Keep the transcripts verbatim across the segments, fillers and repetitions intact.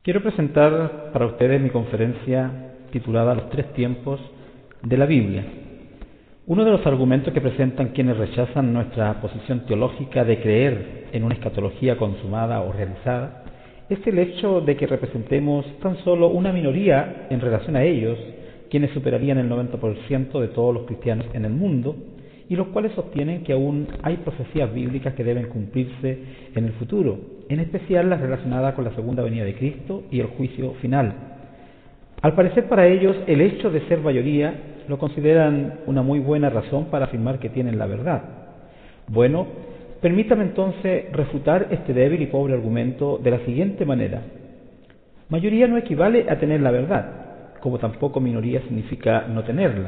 Quiero presentar para ustedes mi conferencia titulada Los tres tiempos de la Biblia. Uno de los argumentos que presentan quienes rechazan nuestra posición teológica de creer en una escatología consumada o realizada es el hecho de que representemos tan solo una minoría en relación a ellos, quienes superarían el noventa por ciento de todos los cristianos en el mundo, y los cuales sostienen que aún hay profecías bíblicas que deben cumplirse en el futuro, en especial las relacionadas con la segunda venida de Cristo y el juicio final. Al parecer para ellos el hecho de ser mayoría lo consideran una muy buena razón para afirmar que tienen la verdad. Bueno, permítame entonces refutar este débil y pobre argumento de la siguiente manera. Mayoría no equivale a tener la verdad, como tampoco minoría significa no tenerla.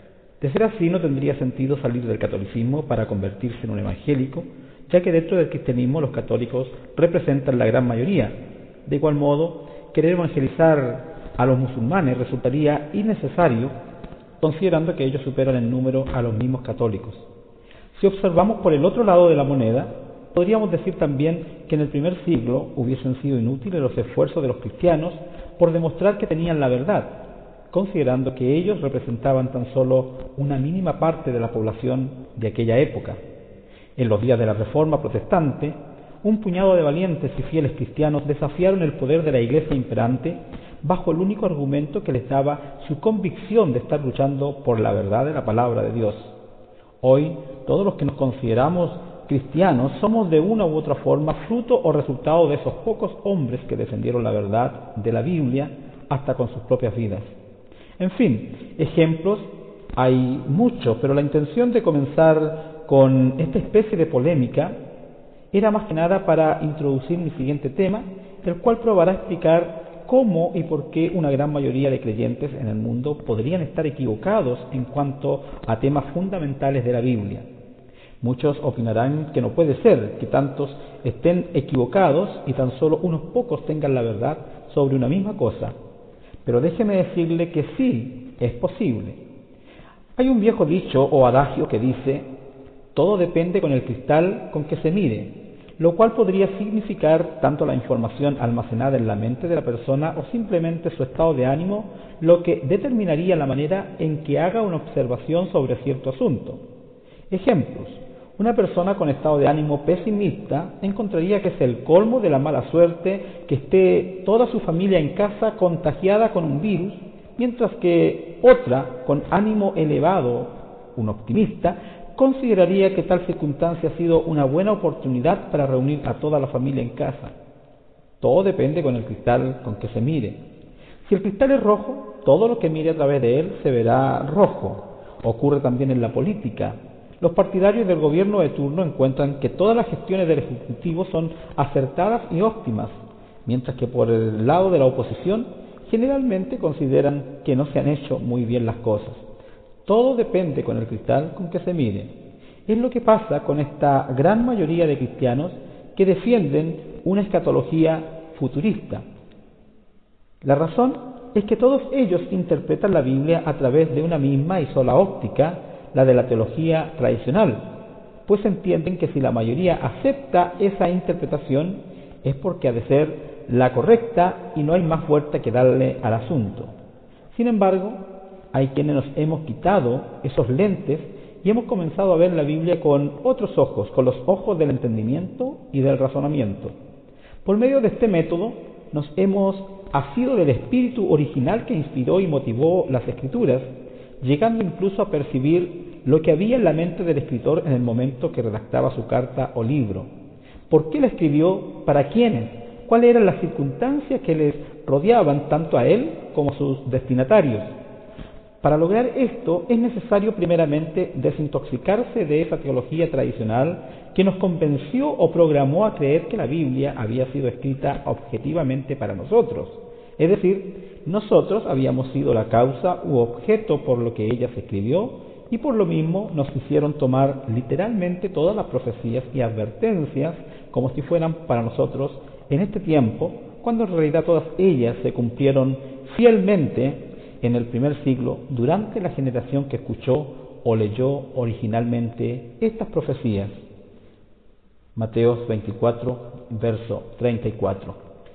De ser así, no tendría sentido salir del catolicismo para convertirse en un evangélico, ya que dentro del cristianismo los católicos representan la gran mayoría. De igual modo, querer evangelizar a los musulmanes resultaría innecesario, considerando que ellos superan en número a los mismos católicos. Si observamos por el otro lado de la moneda, podríamos decir también que en el primer siglo hubiesen sido inútiles los esfuerzos de los cristianos por demostrar que tenían la verdad, considerando que ellos representaban tan solo una mínima parte de la población de aquella época. En los días de la Reforma Protestante, un puñado de valientes y fieles cristianos desafiaron el poder de la Iglesia imperante bajo el único argumento que les daba su convicción de estar luchando por la verdad de la palabra de Dios. Hoy, todos los que nos consideramos cristianos somos de una u otra forma fruto o resultado de esos pocos hombres que defendieron la verdad de la Biblia hasta con sus propias vidas. En fin, ejemplos hay muchos, pero la intención de comenzar con esta especie de polémica era más que nada para introducir mi siguiente tema, el cual probará explicar cómo y por qué una gran mayoría de creyentes en el mundo podrían estar equivocados en cuanto a temas fundamentales de la Biblia. Muchos opinarán que no puede ser que tantos estén equivocados y tan solo unos pocos tengan la verdad sobre una misma cosa. Pero déjeme decirle que sí, es posible. Hay un viejo dicho o adagio que dice: todo depende con el cristal con que se mire, lo cual podría significar tanto la información almacenada en la mente de la persona o simplemente su estado de ánimo, lo que determinaría la manera en que haga una observación sobre cierto asunto. Ejemplos: una persona con estado de ánimo pesimista encontraría que es el colmo de la mala suerte que esté toda su familia en casa contagiada con un virus, mientras que otra, con ánimo elevado, un optimista, consideraría que tal circunstancia ha sido una buena oportunidad para reunir a toda la familia en casa. Todo depende con el cristal con que se mire. Si el cristal es rojo, todo lo que mire a través de él se verá rojo. Ocurre también en la política. Los partidarios del gobierno de turno encuentran que todas las gestiones del Ejecutivo son acertadas y óptimas, mientras que por el lado de la oposición generalmente consideran que no se han hecho muy bien las cosas. Todo depende con el cristal con que se mire. Es lo que pasa con esta gran mayoría de cristianos que defienden una escatología futurista. La razón es que todos ellos interpretan la Biblia a través de una misma y sola óptica, la de la teología tradicional, pues entienden que si la mayoría acepta esa interpretación es porque ha de ser la correcta y no hay más vuelta que darle al asunto. Sin embargo, hay quienes nos hemos quitado esos lentes y hemos comenzado a ver la Biblia con otros ojos, con los ojos del entendimiento y del razonamiento. Por medio de este método nos hemos asido del espíritu original que inspiró y motivó las Escrituras, llegando incluso a percibir lo que había en la mente del escritor en el momento que redactaba su carta o libro. ¿Por qué la escribió? ¿Para quiénes? ¿Cuáles eran las circunstancias que les rodeaban tanto a él como a sus destinatarios? Para lograr esto es necesario primeramente desintoxicarse de esa teología tradicional que nos convenció o programó a creer que la Biblia había sido escrita objetivamente para nosotros. Es decir, nosotros habíamos sido la causa u objeto por lo que ella se escribió y por lo mismo nos hicieron tomar literalmente todas las profecías y advertencias como si fueran para nosotros en este tiempo, cuando en realidad todas ellas se cumplieron fielmente en el primer siglo durante la generación que escuchó o leyó originalmente estas profecías. Mateo veinticuatro, verso treinta y cuatro.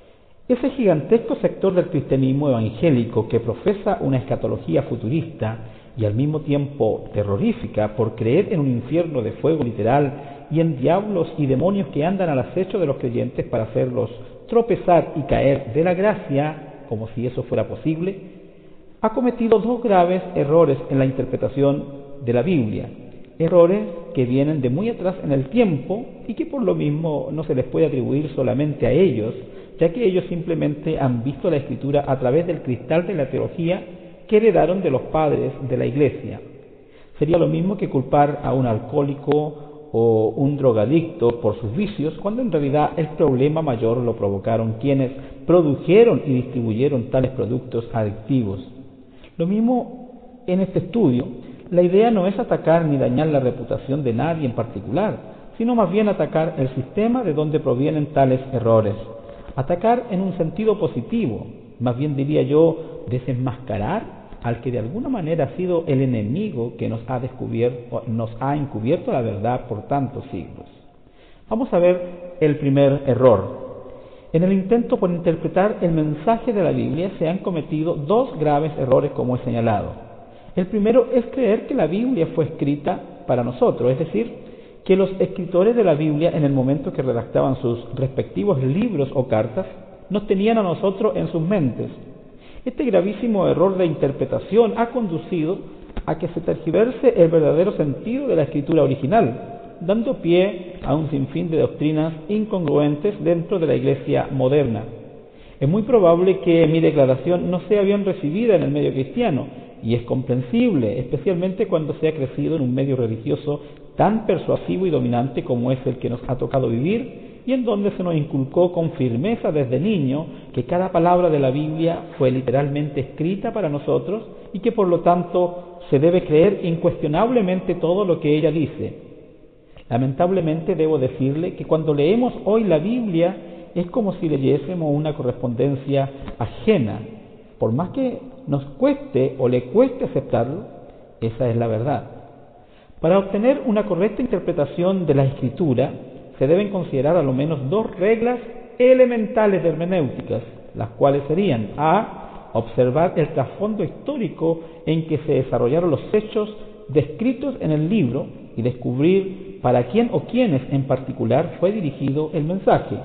Ese gigantesco sector del cristianismo evangélico que profesa una escatología futurista y al mismo tiempo terrorífica por creer en un infierno de fuego literal y en diablos y demonios que andan al acecho de los creyentes para hacerlos tropezar y caer de la gracia, como si eso fuera posible, ha cometido dos graves errores en la interpretación de la Biblia, errores que vienen de muy atrás en el tiempo y que por lo mismo no se les puede atribuir solamente a ellos, ya que ellos simplemente han visto la Escritura a través del cristal de la teología que heredaron de los padres de la Iglesia. Sería lo mismo que culpar a un alcohólico o un drogadicto por sus vicios, cuando en realidad el problema mayor lo provocaron quienes produjeron y distribuyeron tales productos adictivos. Lo mismo en este estudio, la idea no es atacar ni dañar la reputación de nadie en particular, sino más bien atacar el sistema de donde provienen tales errores. Atacar en un sentido positivo, más bien diría yo, desenmascarar al que de alguna manera ha sido el enemigo que nos ha descubierto, nos ha encubierto la verdad por tantos siglos. Vamos a ver el primer error. En el intento por interpretar el mensaje de la Biblia se han cometido dos graves errores, como he señalado. El primero es creer que la Biblia fue escrita para nosotros, es decir, que los escritores de la Biblia en el momento que redactaban sus respectivos libros o cartas nos tenían a nosotros en sus mentes. Este gravísimo error de interpretación ha conducido a que se tergiverse el verdadero sentido de la escritura original, dando pie a un sinfín de doctrinas incongruentes dentro de la Iglesia moderna. Es muy probable que mi declaración no sea bien recibida en el medio cristiano, y es comprensible, especialmente cuando se ha crecido en un medio religioso tan persuasivo y dominante como es el que nos ha tocado vivir, y en donde se nos inculcó con firmeza desde niño que cada palabra de la Biblia fue literalmente escrita para nosotros y que por lo tanto se debe creer incuestionablemente todo lo que ella dice. Lamentablemente debo decirle que cuando leemos hoy la Biblia es como si leyésemos una correspondencia ajena. Por más que nos cueste o le cueste aceptarlo, esa es la verdad. Para obtener una correcta interpretación de la Escritura, se deben considerar a lo menos dos reglas elementales de hermenéuticas, las cuales serían: A. Observar el trasfondo histórico en que se desarrollaron los hechos descritos en el libro y descubrir para quién o quiénes en particular fue dirigido el mensaje.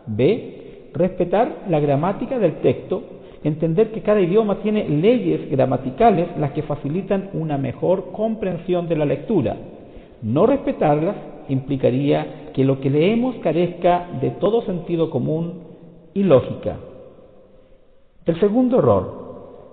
B. Respetar la gramática del texto, entender que cada idioma tiene leyes gramaticales las que facilitan una mejor comprensión de la lectura. No respetarlas implicaría que lo que leemos carezca de todo sentido común y lógica. El segundo error.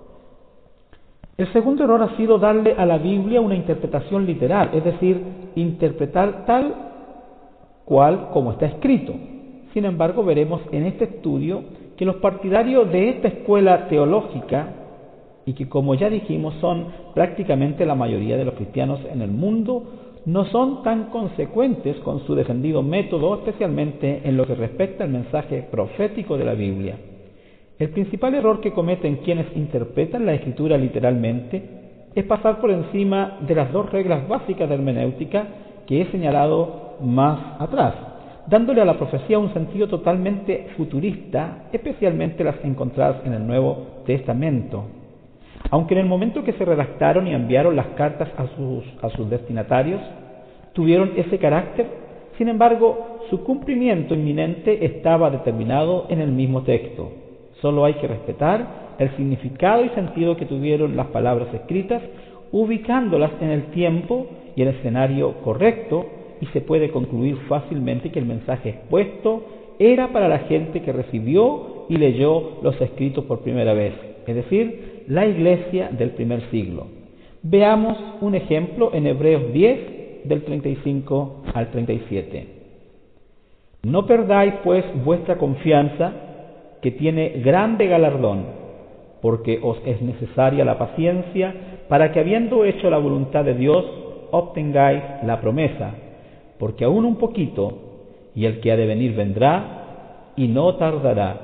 El segundo error ha sido darle a la Biblia una interpretación literal, es decir, interpretar tal cual como está escrito. Sin embargo, veremos en este estudio que los partidarios de esta escuela teológica, y que como ya dijimos son prácticamente la mayoría de los cristianos en el mundo, no son tan consecuentes con su defendido método, especialmente en lo que respecta al mensaje profético de la Biblia. El principal error que cometen quienes interpretan la Escritura literalmente es pasar por encima de las dos reglas básicas de hermenéutica que he señalado más atrás, dándole a la profecía un sentido totalmente futurista, especialmente las encontradas en el Nuevo Testamento. Aunque en el momento que se redactaron y enviaron las cartas a sus, a sus destinatarios, tuvieron ese carácter, sin embargo, su cumplimiento inminente estaba determinado en el mismo texto. Solo hay que respetar el significado y sentido que tuvieron las palabras escritas, ubicándolas en el tiempo y el escenario correcto, y se puede concluir fácilmente que el mensaje expuesto era para la gente que recibió y leyó los escritos por primera vez, es decir, la iglesia del primer siglo. Veamos un ejemplo en Hebreos diez, del treinta y cinco al treinta y siete. No perdáis pues vuestra confianza, que tiene grande galardón, porque os es necesaria la paciencia, para que habiendo hecho la voluntad de Dios, obtengáis la promesa, porque aún un poquito, y el que ha de venir vendrá, y no tardará.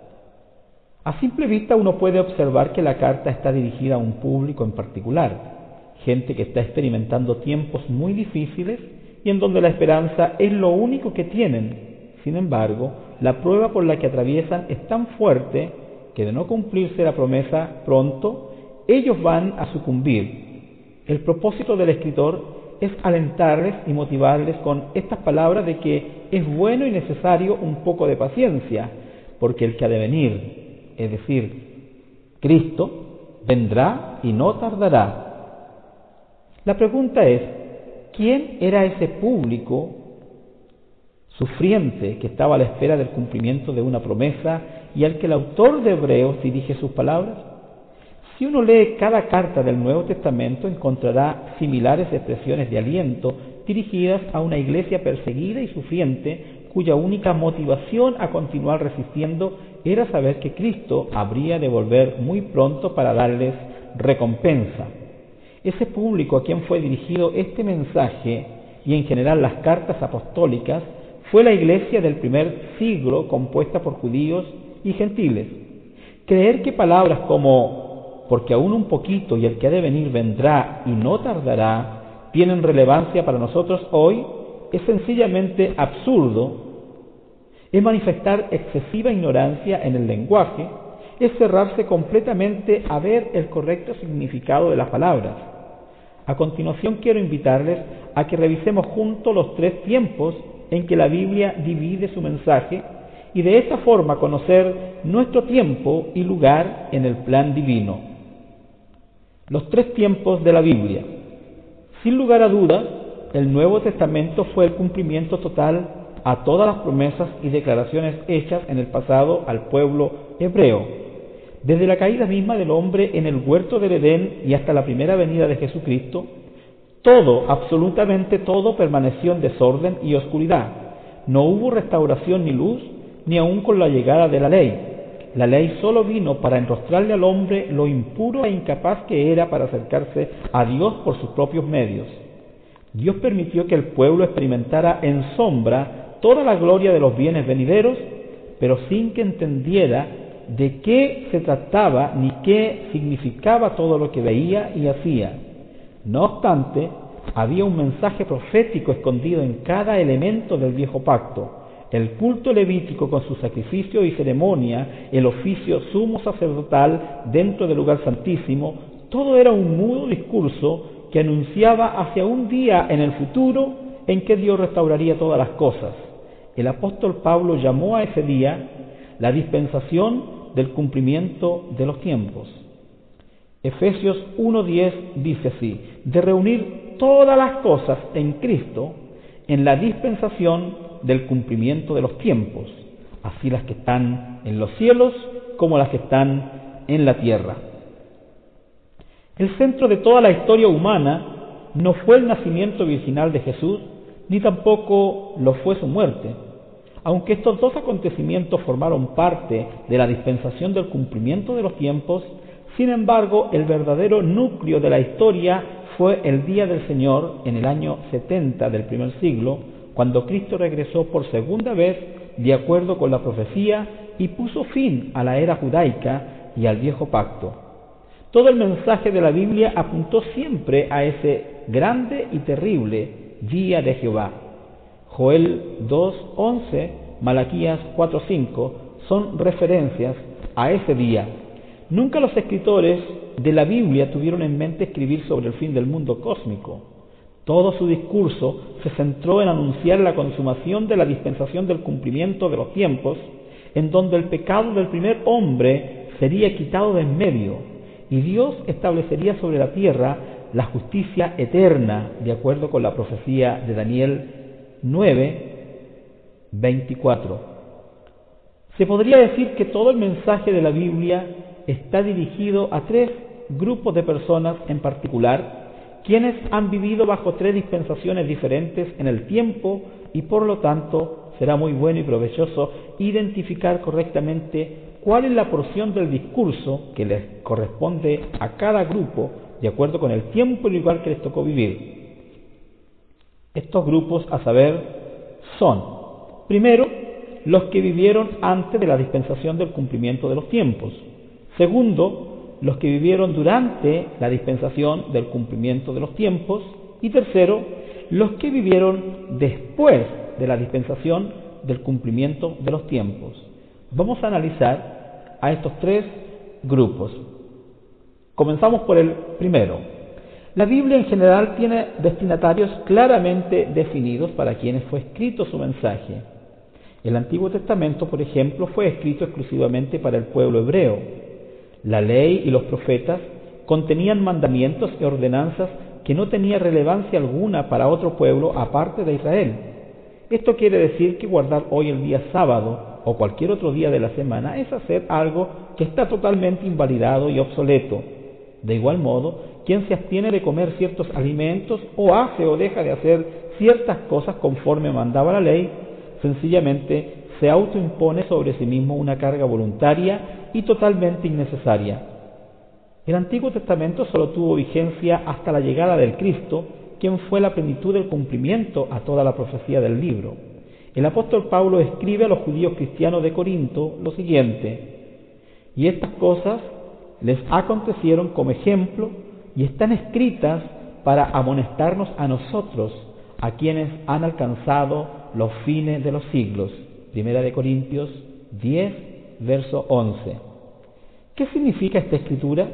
A simple vista uno puede observar que la carta está dirigida a un público en particular, gente que está experimentando tiempos muy difíciles y en donde la esperanza es lo único que tienen. Sin embargo, la prueba por la que atraviesan es tan fuerte que de no cumplirse la promesa pronto, ellos van a sucumbir. El propósito del escritor es alentarles y motivarles con estas palabras de que es bueno y necesario un poco de paciencia, porque el que ha de venir, es decir, Cristo, vendrá y no tardará. La pregunta es, ¿quién era ese público sufriente que estaba a la espera del cumplimiento de una promesa y al que el autor de Hebreos dirige sus palabras? Si uno lee cada carta del Nuevo Testamento, encontrará similares expresiones de aliento dirigidas a una iglesia perseguida y sufriente, cuya única motivación a continuar resistiendo era saber que Cristo habría de volver muy pronto para darles recompensa. Ese público a quien fue dirigido este mensaje, y en general las cartas apostólicas, fue la iglesia del primer siglo, compuesta por judíos y gentiles. Creer que palabras como porque aún un poquito y el que ha de venir vendrá y no tardará, tienen relevancia para nosotros hoy, es sencillamente absurdo, es manifestar excesiva ignorancia en el lenguaje, es cerrarse completamente a ver el correcto significado de las palabras. A continuación quiero invitarles a que revisemos juntos los tres tiempos en que la Biblia divide su mensaje y de esta forma conocer nuestro tiempo y lugar en el plan divino. Los tres tiempos de la Biblia. Sin lugar a dudas, el Nuevo Testamento fue el cumplimiento total a todas las promesas y declaraciones hechas en el pasado al pueblo hebreo. Desde la caída misma del hombre en el huerto del Edén y hasta la primera venida de Jesucristo, todo, absolutamente todo, permaneció en desorden y oscuridad. No hubo restauración ni luz, ni aun con la llegada de la ley. La ley solo vino para enrostrarle al hombre lo impuro e incapaz que era para acercarse a Dios por sus propios medios. Dios permitió que el pueblo experimentara en sombra toda la gloria de los bienes venideros, pero sin que entendiera de qué se trataba ni qué significaba todo lo que veía y hacía. No obstante, había un mensaje profético escondido en cada elemento del viejo pacto. El culto levítico con su sacrificio y ceremonia, el oficio sumo sacerdotal dentro del lugar santísimo, todo era un mudo discurso que anunciaba hacia un día en el futuro en que Dios restauraría todas las cosas. El apóstol Pablo llamó a ese día la dispensación del cumplimiento de los tiempos. Efesios uno diez dice así: de reunir todas las cosas en Cristo en la dispensación del cumplimiento de los tiempos, así las que están en los cielos como las que están en la tierra. El centro de toda la historia humana no fue el nacimiento virginal de Jesús, ni tampoco lo fue su muerte. Aunque estos dos acontecimientos formaron parte de la dispensación del cumplimiento de los tiempos, sin embargo, el verdadero núcleo de la historia fue el día del Señor en el año setenta del primer siglo, cuando Cristo regresó por segunda vez de acuerdo con la profecía y puso fin a la era judaica y al viejo pacto. Todo el mensaje de la Biblia apuntó siempre a ese grande y terrible día de Jehová. Joel dos once, Malaquías cuatro cinco son referencias a ese día. Nunca los escritores de la Biblia tuvieron en mente escribir sobre el fin del mundo cósmico. Todo su discurso se centró en anunciar la consumación de la dispensación del cumplimiento de los tiempos, en donde el pecado del primer hombre sería quitado de en medio, y Dios establecería sobre la tierra la justicia eterna, de acuerdo con la profecía de Daniel nueve veinticuatro. Se podría decir que todo el mensaje de la Biblia está dirigido a tres grupos de personas en particular, quienes han vivido bajo tres dispensaciones diferentes en el tiempo, y por lo tanto será muy bueno y provechoso identificar correctamente cuál es la porción del discurso que les corresponde a cada grupo de acuerdo con el tiempo y lugar que les tocó vivir. Estos grupos, a saber, son, primero, los que vivieron antes de la dispensación del cumplimiento de los tiempos. Segundo, los que vivieron durante la dispensación del cumplimiento de los tiempos. Y tercero, los que vivieron después de la dispensación del cumplimiento de los tiempos. Vamos a analizar a estos tres grupos. Comenzamos por el primero. La Biblia en general tiene destinatarios claramente definidos para quienes fue escrito su mensaje. El Antiguo Testamento, por ejemplo, fue escrito exclusivamente para el pueblo hebreo. La ley y los profetas contenían mandamientos y ordenanzas que no tenían relevancia alguna para otro pueblo aparte de Israel. Esto quiere decir que guardar hoy el día sábado o cualquier otro día de la semana es hacer algo que está totalmente invalidado y obsoleto. De igual modo, quien se abstiene de comer ciertos alimentos o hace o deja de hacer ciertas cosas conforme mandaba la ley, sencillamente se autoimpone sobre sí mismo una carga voluntaria y totalmente innecesaria. El Antiguo Testamento solo tuvo vigencia hasta la llegada del Cristo, quien fue la plenitud del cumplimiento a toda la profecía del libro. El apóstol Pablo escribe a los judíos cristianos de Corinto lo siguiente: y estas cosas les acontecieron como ejemplo y están escritas para amonestarnos a nosotros, a quienes han alcanzado los fines de los siglos. Primera de Corintios diez, verso once. ¿Qué significa esta escritura?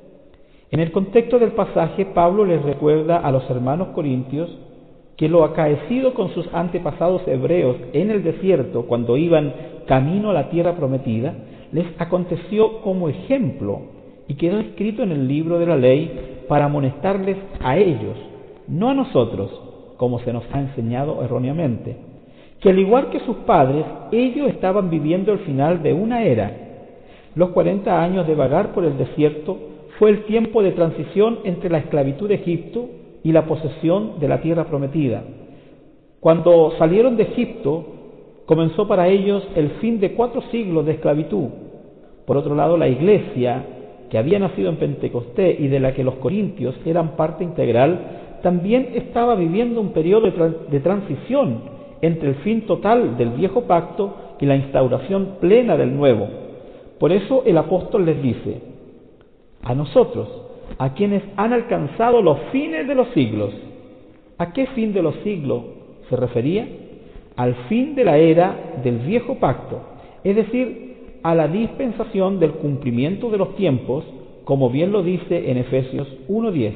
En el contexto del pasaje, Pablo les recuerda a los hermanos corintios que lo acaecido con sus antepasados hebreos en el desierto, cuando iban camino a la tierra prometida, les aconteció como ejemplo y quedó escrito en el libro de la ley para amonestarles a ellos, no a nosotros, como se nos ha enseñado erróneamente, que al igual que sus padres, ellos estaban viviendo el final de una era. Los cuarenta años de vagar por el desierto fue el tiempo de transición entre la esclavitud de Egipto y la posesión de la tierra prometida. Cuando salieron de Egipto, comenzó para ellos el fin de cuatro siglos de esclavitud. Por otro lado, la iglesia, que había nacido en Pentecostés y de la que los corintios eran parte integral, también estaba viviendo un periodo de, tra- de transición entre el fin total del viejo pacto y la instauración plena del nuevo. Por eso el apóstol les dice: a nosotros, a quienes han alcanzado los fines de los siglos. ¿A qué fin de los siglos se refería? Al fin de la era del viejo pacto, es decir, a la dispensación del cumplimiento de los tiempos, como bien lo dice en Efesios uno diez.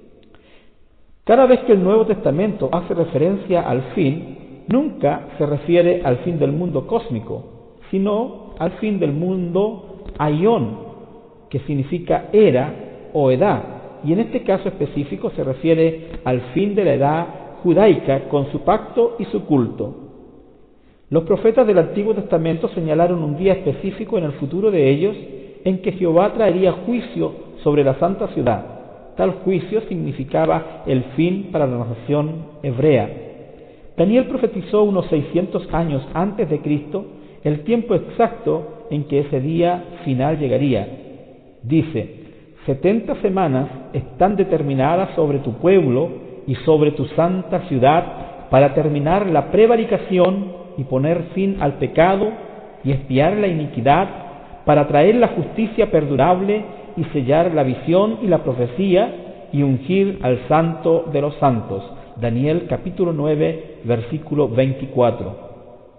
Cada vez que el Nuevo Testamento hace referencia al fin, nunca se refiere al fin del mundo cósmico, sino al fin del mundo aión, que significa era o edad, y en este caso específico se refiere al fin de la edad judaica con su pacto y su culto. Los profetas del Antiguo Testamento señalaron un día específico en el futuro de ellos en que Jehová traería juicio sobre la santa ciudad. Tal juicio significaba el fin para la nación hebrea. Daniel profetizó unos seiscientos años antes de Cristo el tiempo exacto en que ese día final llegaría. Dice: setenta semanas están determinadas sobre tu pueblo y sobre tu santa ciudad para terminar la prevaricación y poner fin al pecado y expiar la iniquidad, para traer la justicia perdurable y sellar la visión y la profecía y ungir al santo de los santos. Daniel capítulo nueve, versículo veinticuatro.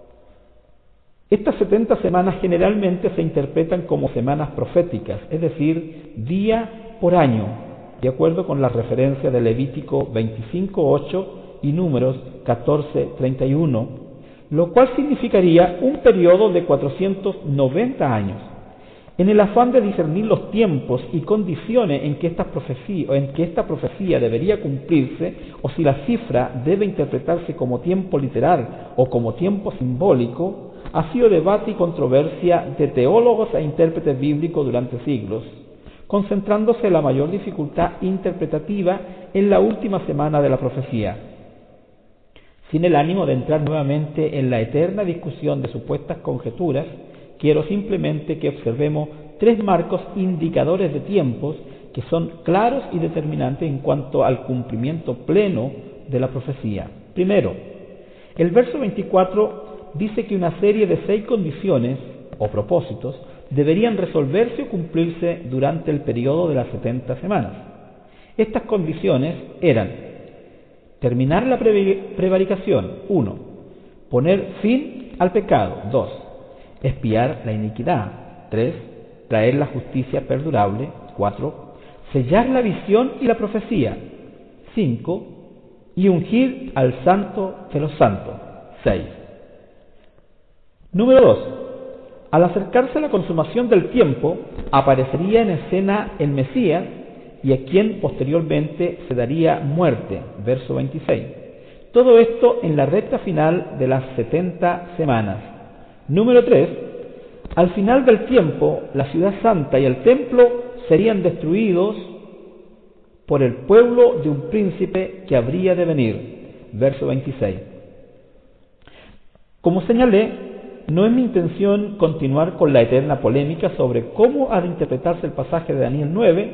Estas setenta semanas generalmente se interpretan como semanas proféticas, es decir, día por año, de acuerdo con la referencia de Levítico veinticinco ocho y Números catorce treinta y uno, lo cual significaría un periodo de cuatrocientos noventa años. En el afán de discernir los tiempos y condiciones en que esta profecía, o en que esta profecía debería cumplirse, o si la cifra debe interpretarse como tiempo literal o como tiempo simbólico, ha sido debate y controversia de teólogos e intérpretes bíblicos durante siglos, concentrándose la mayor dificultad interpretativa en la última semana de la profecía. Sin el ánimo de entrar nuevamente en la eterna discusión de supuestas conjeturas, quiero simplemente que observemos tres marcos indicadores de tiempos que son claros y determinantes en cuanto al cumplimiento pleno de la profecía. Primero, el verso veinticuatro dice que una serie de seis condiciones o propósitos deberían resolverse o cumplirse durante el periodo de las setenta semanas. Estas condiciones eran: terminar la prevaricación, uno, poner fin al pecado. dos. Expiar la iniquidad. tres. Traer la justicia perdurable. cuatro. Sellar la visión y la profecía. cinco. Y ungir al santo de los santos. seis. Número dos. Al acercarse a la consumación del tiempo, aparecería en escena el Mesías y a quien posteriormente se daría muerte. Verso veintiséis. Todo esto en la recta final de las setenta semanas. Número tres. Al final del tiempo, la ciudad santa y el templo serían destruidos por el pueblo de un príncipe que habría de venir. Verso veintiséis. Como señalé, no es mi intención continuar con la eterna polémica sobre cómo ha de interpretarse el pasaje de Daniel nueve,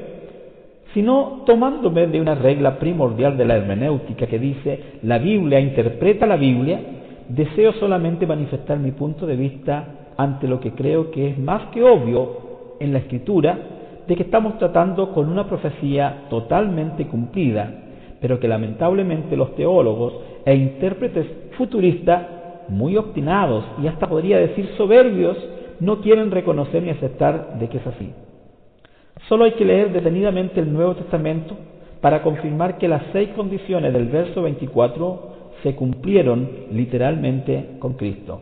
sino tomándome de una regla primordial de la hermenéutica que dice: la Biblia interpreta la Biblia. Deseo solamente manifestar mi punto de vista ante lo que creo que es más que obvio en la Escritura, de que estamos tratando con una profecía totalmente cumplida, pero que lamentablemente los teólogos e intérpretes futuristas, muy obstinados y hasta podría decir soberbios, no quieren reconocer ni aceptar de que es así. Solo hay que leer detenidamente el Nuevo Testamento para confirmar que las seis condiciones del verso veinticuatro se cumplieron literalmente con Cristo.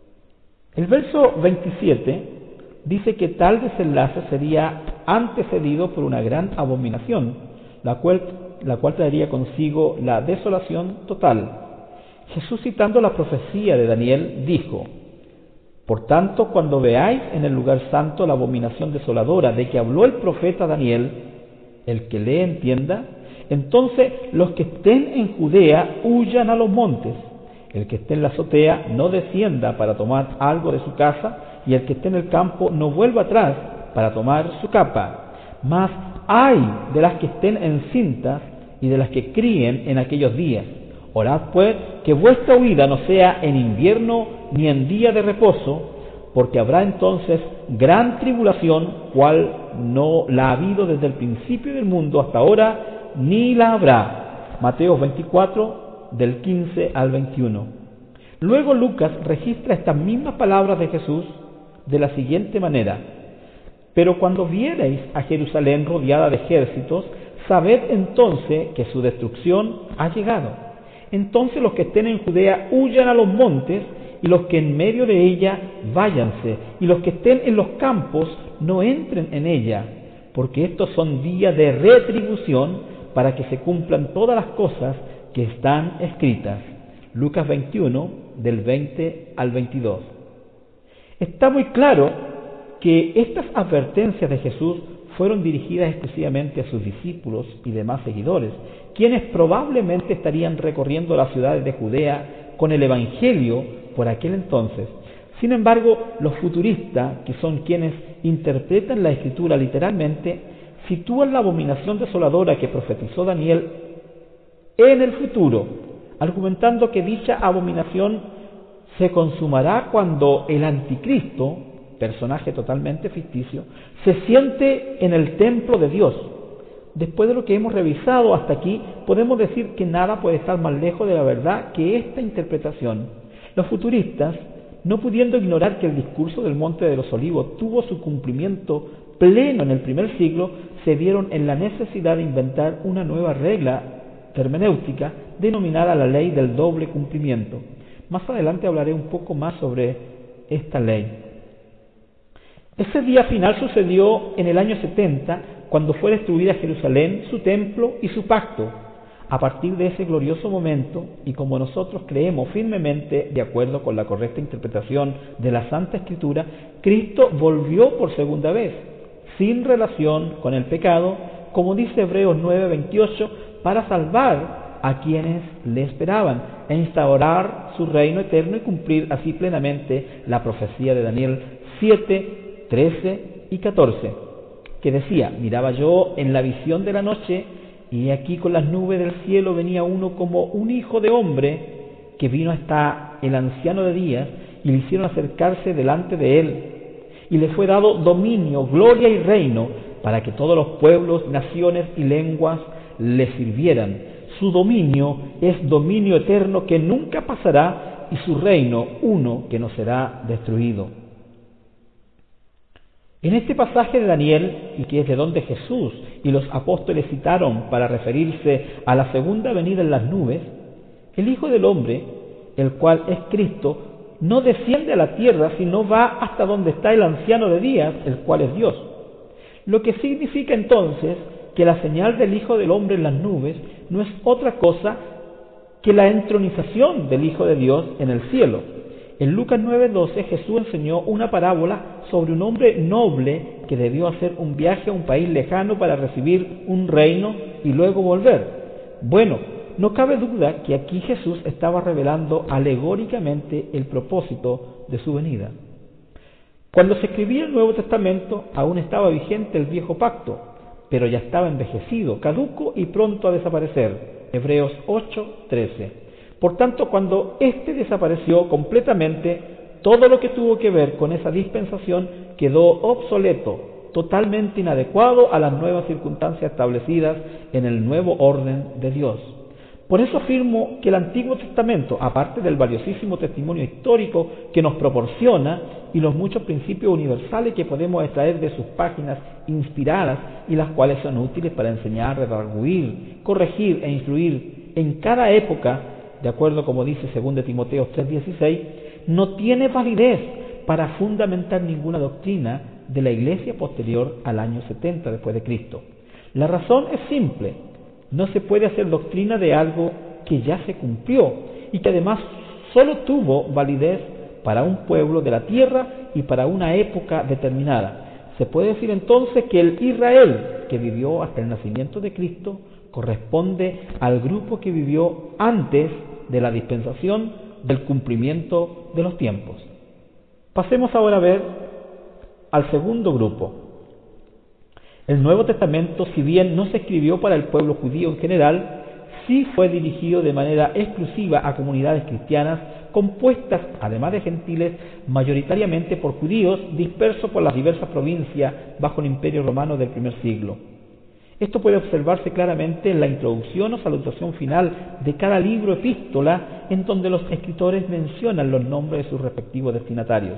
El verso veintisiete dice que tal desenlace sería antecedido por una gran abominación, la cual, la cual traería consigo la desolación total. Jesús, citando la profecía de Daniel, dijo: por tanto, cuando veáis en el lugar santo la abominación desoladora de que habló el profeta Daniel, el que lee entienda, entonces los que estén en Judea huyan a los montes, el que esté en la azotea no descienda para tomar algo de su casa, y el que esté en el campo no vuelva atrás para tomar su capa. Mas ay de las que estén encintas y de las que críen en aquellos días. Orad pues que vuestra huida no sea en invierno ni en día de reposo, porque habrá entonces gran tribulación, cual no la ha habido desde el principio del mundo hasta ahora, ni la habrá. Mateo veinticuatro, del quince al veintiuno. Luego Lucas registra estas mismas palabras de Jesús de la siguiente manera: pero cuando viereis a Jerusalén rodeada de ejércitos, sabed entonces que su destrucción ha llegado. Entonces los que estén en Judea huyan a los montes, y los que en medio de ella váyanse, y los que estén en los campos no entren en ella, porque estos son días de retribución, para que se cumplan todas las cosas que están escritas. Lucas veintiuno, del veinte al veintidós. Está muy claro que estas advertencias de Jesús fueron dirigidas exclusivamente a sus discípulos y demás seguidores, quienes probablemente estarían recorriendo las ciudades de Judea con el Evangelio por aquel entonces. Sin embargo, los futuristas, que son quienes interpretan la Escritura literalmente, sitúan la abominación desoladora que profetizó Daniel en el futuro, argumentando que dicha abominación se consumará cuando el anticristo, personaje totalmente ficticio, se siente en el templo de Dios. Después de lo que hemos revisado hasta aquí, podemos decir que nada puede estar más lejos de la verdad que esta interpretación. Los futuristas, no pudiendo ignorar que el discurso del Monte de los Olivos tuvo su cumplimiento pleno en el primer siglo, se vieron en la necesidad de inventar una nueva regla hermenéutica denominada la ley del doble cumplimiento. Más adelante hablaré un poco más sobre esta ley. Ese día final sucedió en el año setenta, cuando fue destruida Jerusalén, su templo y su pacto. A partir de ese glorioso momento, y como nosotros creemos firmemente, de acuerdo con la correcta interpretación de la Santa Escritura, Cristo volvió por segunda vez, sin relación con el pecado, como dice Hebreos nueve veintiocho, para salvar a quienes le esperaban e instaurar su reino eterno y cumplir así plenamente la profecía de Daniel siete, trece y catorce, que decía: miraba yo en la visión de la noche, y aquí con las nubes del cielo venía uno como un hijo de hombre, que vino hasta el anciano de días, y le hicieron acercarse delante de él, y le fue dado dominio, gloria y reino, para que todos los pueblos, naciones y lenguas le sirvieran. Su dominio es dominio eterno que nunca pasará, y su reino uno que no será destruido. En este pasaje de Daniel, y que es de donde Jesús y los apóstoles citaron para referirse a la segunda venida en las nubes, el Hijo del Hombre, el cual es Cristo, no desciende a la tierra, sino va hasta donde está el anciano de días, el cual es Dios. Lo que significa entonces que la señal del Hijo del Hombre en las nubes no es otra cosa que la entronización del Hijo de Dios en el cielo. En Lucas nueve doce Jesús enseñó una parábola sobre un hombre noble que debió hacer un viaje a un país lejano para recibir un reino y luego volver. Bueno, no cabe duda que aquí Jesús estaba revelando alegóricamente el propósito de su venida. Cuando se escribía el Nuevo Testamento aún estaba vigente el viejo pacto, pero ya estaba envejecido, caduco y pronto a desaparecer. Hebreos ocho trece. Por tanto, cuando éste desapareció completamente, todo lo que tuvo que ver con esa dispensación quedó obsoleto, totalmente inadecuado a las nuevas circunstancias establecidas en el nuevo orden de Dios. Por eso afirmo que el Antiguo Testamento, aparte del valiosísimo testimonio histórico que nos proporciona y los muchos principios universales que podemos extraer de sus páginas inspiradas y las cuales son útiles para enseñar, redarguir, corregir e instruir en cada época, de acuerdo como dice segunda Timoteo tres dieciséis, no tiene validez para fundamentar ninguna doctrina de la Iglesia posterior al año setenta después de Cristo. La razón es simple: no se puede hacer doctrina de algo que ya se cumplió y que además solo tuvo validez para un pueblo de la tierra y para una época determinada. Se puede decir entonces que el Israel que vivió hasta el nacimiento de Cristo corresponde al grupo que vivió antes de la dispensación del cumplimiento de los tiempos. Pasemos ahora a ver al segundo grupo. El Nuevo Testamento, si bien no se escribió para el pueblo judío en general, sí fue dirigido de manera exclusiva a comunidades cristianas compuestas, además de gentiles, mayoritariamente por judíos dispersos por las diversas provincias bajo el Imperio Romano del primer siglo. Esto puede observarse claramente en la introducción o salutación final de cada libro epístola, en donde los escritores mencionan los nombres de sus respectivos destinatarios.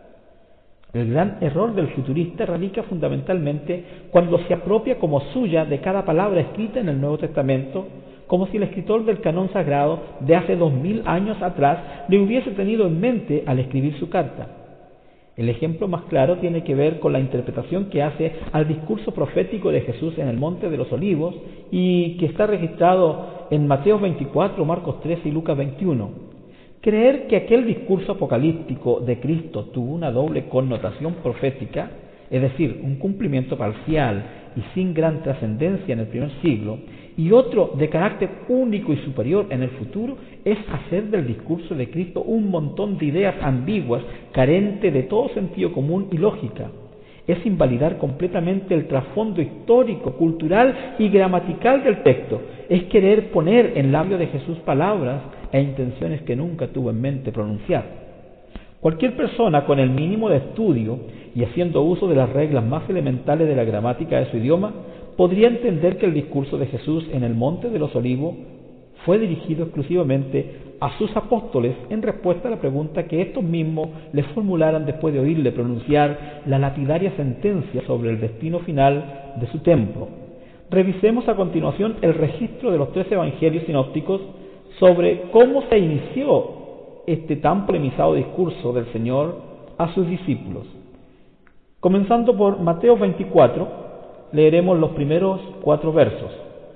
El gran error del futurista radica fundamentalmente cuando se apropia como suya de cada palabra escrita en el Nuevo Testamento, como si el escritor del canón sagrado de hace dos mil años atrás le hubiese tenido en mente al escribir su carta. El ejemplo más claro tiene que ver con la interpretación que hace al discurso profético de Jesús en el Monte de los Olivos y que está registrado en Mateo veinticuatro, Marcos trece y Lucas veintiuno. Creer que aquel discurso apocalíptico de Cristo tuvo una doble connotación profética, es decir, un cumplimiento parcial y sin gran trascendencia en el primer siglo, y otro de carácter único y superior en el futuro, es hacer del discurso de Cristo un montón de ideas ambiguas, carente de todo sentido común y lógica. Es invalidar completamente el trasfondo histórico, cultural y gramatical del texto. Es querer poner en labios de Jesús palabras e intenciones que nunca tuvo en mente pronunciar. Cualquier persona con el mínimo de estudio y haciendo uso de las reglas más elementales de la gramática de su idioma, podría entender que el discurso de Jesús en el Monte de los Olivos fue dirigido exclusivamente a sus apóstoles en respuesta a la pregunta que estos mismos les formularan después de oírle pronunciar la lapidaria sentencia sobre el destino final de su templo. Revisemos a continuación el registro de los tres evangelios sinópticos sobre cómo se inició este tan polemizado discurso del Señor a sus discípulos. Comenzando por Mateo veinticuatro, leeremos los primeros cuatro versos.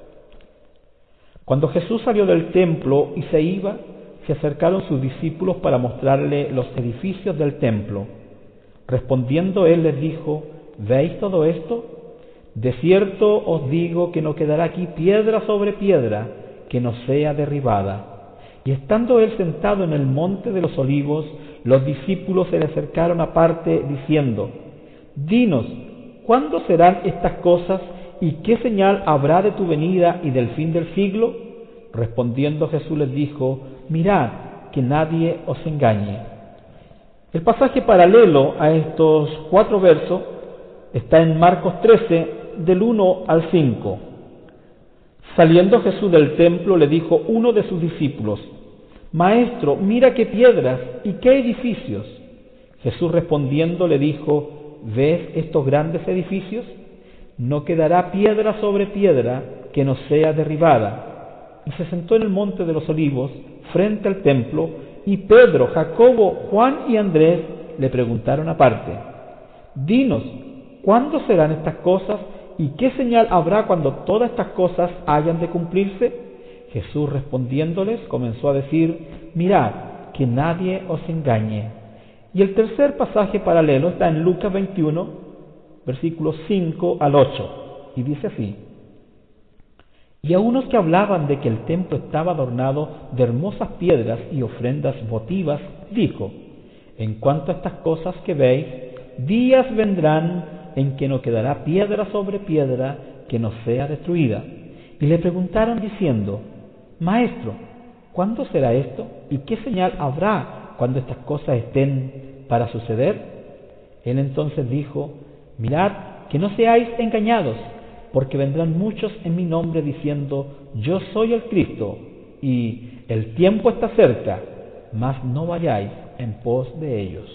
Cuando Jesús salió del templo y se iba, se acercaron sus discípulos para mostrarle los edificios del templo. Respondiendo él les dijo: ¿veis todo esto? De cierto os digo que no quedará aquí piedra sobre piedra que no sea derribada. Y estando él sentado en el monte de los olivos, los discípulos se le acercaron aparte diciendo: Dinos, ¿cuándo serán estas cosas y qué señal habrá de tu venida y del fin del siglo? Respondiendo Jesús les dijo: Mirad que nadie os engañe. El pasaje paralelo a estos cuatro versos está en Marcos trece, del uno al cinco. Saliendo Jesús del templo, le dijo uno de sus discípulos: Maestro, mira qué piedras y qué edificios. Jesús respondiendo le dijo, ¿ves estos grandes edificios? No quedará piedra sobre piedra que no sea derribada. Y se sentó en el monte de los Olivos, frente al templo, y Pedro, Jacobo, Juan y Andrés le preguntaron aparte, dinos, ¿cuándo serán estas cosas y qué señal habrá cuando todas estas cosas hayan de cumplirse? Jesús respondiéndoles comenzó a decir, mirad, que nadie os engañe. Y el tercer pasaje paralelo está en Lucas veintiuno, versículos cinco al ocho, y dice así, y a unos que hablaban de que el templo estaba adornado de hermosas piedras y ofrendas votivas, dijo, en cuanto a estas cosas que veis, días vendrán en que no quedará piedra sobre piedra que no sea destruida. Y le preguntaron diciendo, Maestro, ¿cuándo será esto? ¿Y qué señal habrá cuando estas cosas estén para suceder? Él entonces dijo, mirad que no seáis engañados, porque vendrán muchos en mi nombre diciendo, yo soy el Cristo, y el tiempo está cerca, mas no vayáis en pos de ellos.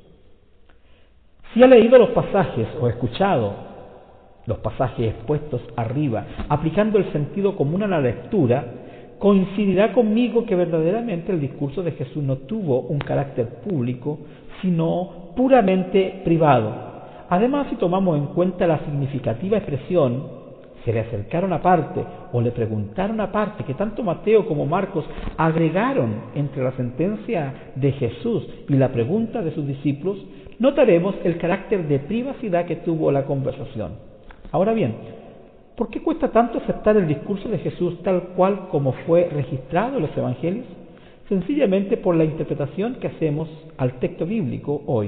Si ha leído los pasajes o escuchado los pasajes expuestos arriba, aplicando el sentido común a la lectura, coincidirá conmigo que verdaderamente el discurso de Jesús no tuvo un carácter público, sino puramente privado. Además, si tomamos en cuenta la significativa expresión, se le acercaron aparte o le preguntaron aparte, que tanto Mateo como Marcos agregaron entre la sentencia de Jesús y la pregunta de sus discípulos, notaremos el carácter de privacidad que tuvo la conversación. Ahora bien, ¿por qué cuesta tanto aceptar el discurso de Jesús tal cual como fue registrado en los Evangelios? Sencillamente por la interpretación que hacemos al texto bíblico hoy.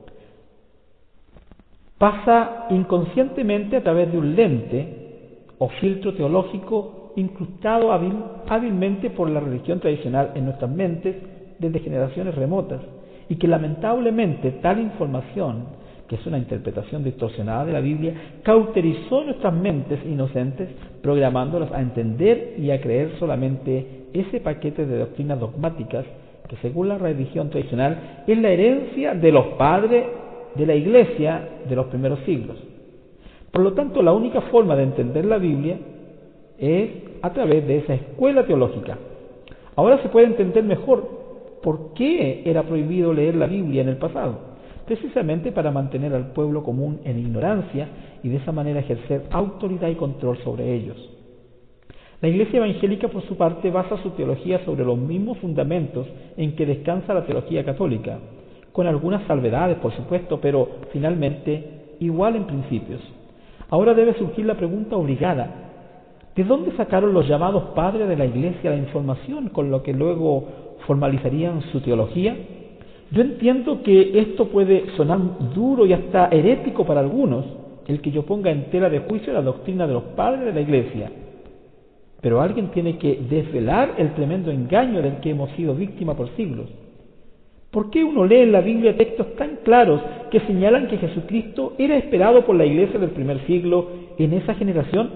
Pasa inconscientemente a través de un lente o filtro teológico incrustado hábil, hábilmente por la religión tradicional en nuestras mentes desde generaciones remotas, y que lamentablemente tal información, que es una interpretación distorsionada de la Biblia, cauterizó nuestras mentes inocentes, programándolas a entender y a creer solamente ese paquete de doctrinas dogmáticas que, según la religión tradicional, es la herencia de los padres de la Iglesia de los primeros siglos. Por lo tanto, la única forma de entender la Biblia es a través de esa escuela teológica. Ahora se puede entender mejor por qué era prohibido leer la Biblia en el pasado, precisamente para mantener al pueblo común en ignorancia y de esa manera ejercer autoridad y control sobre ellos. La Iglesia evangélica, por su parte, basa su teología sobre los mismos fundamentos en que descansa la teología católica, con algunas salvedades, por supuesto, pero finalmente igual en principios. Ahora debe surgir la pregunta obligada: ¿de dónde sacaron los llamados padres de la Iglesia la información con lo que luego formalizarían su teología? Yo entiendo que esto puede sonar duro y hasta herético para algunos, el que yo ponga en tela de juicio la doctrina de los padres de la Iglesia. Pero alguien tiene que desvelar el tremendo engaño del que hemos sido víctimas por siglos. ¿Por qué uno lee en la Biblia textos tan claros que señalan que Jesucristo era esperado por la Iglesia del primer siglo en esa generación?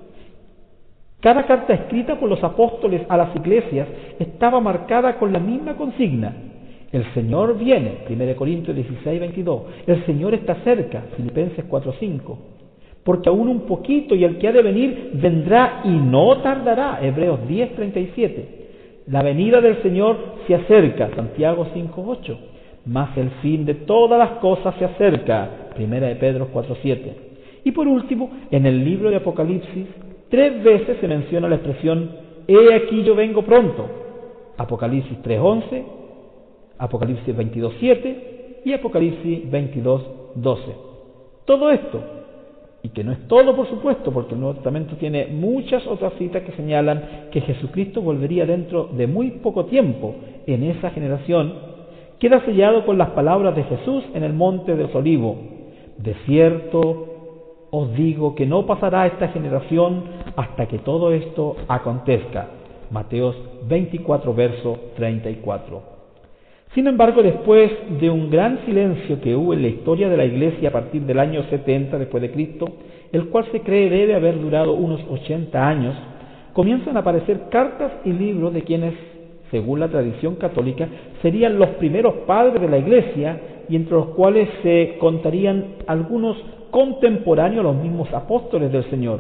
Cada carta escrita por los apóstoles a las iglesias estaba marcada con la misma consigna: el Señor viene, primera Corintios dieciséis, veintidós, el Señor está cerca, Filipenses cuatro, cinco, porque aún un poquito y el que ha de venir vendrá y no tardará, Hebreos diez, treinta y siete. La venida del Señor se acerca, Santiago cinco, ocho, mas el fin de todas las cosas se acerca, primera de Pedro cuatro, siete. Y por último, en el libro de Apocalipsis, tres veces se menciona la expresión he aquí yo vengo pronto, Apocalipsis tres, once, Apocalipsis veintidós, siete y Apocalipsis veintidós, doce. Todo esto, y que no es todo por supuesto, porque el Nuevo Testamento tiene muchas otras citas que señalan que Jesucristo volvería dentro de muy poco tiempo en esa generación, queda sellado con las palabras de Jesús en el monte de los Olivos: de cierto os digo que no pasará esta generación hasta que todo esto acontezca. Mateos veinticuatro, verso treinta y cuatro. Sin embargo, después de un gran silencio que hubo en la historia de la Iglesia a partir del año setenta después de Cristo, el cual se cree debe haber durado unos ochenta años, comienzan a aparecer cartas y libros de quienes según la tradición católica, serían los primeros padres de la Iglesia y entre los cuales se contarían algunos contemporáneos a los mismos apóstoles del Señor.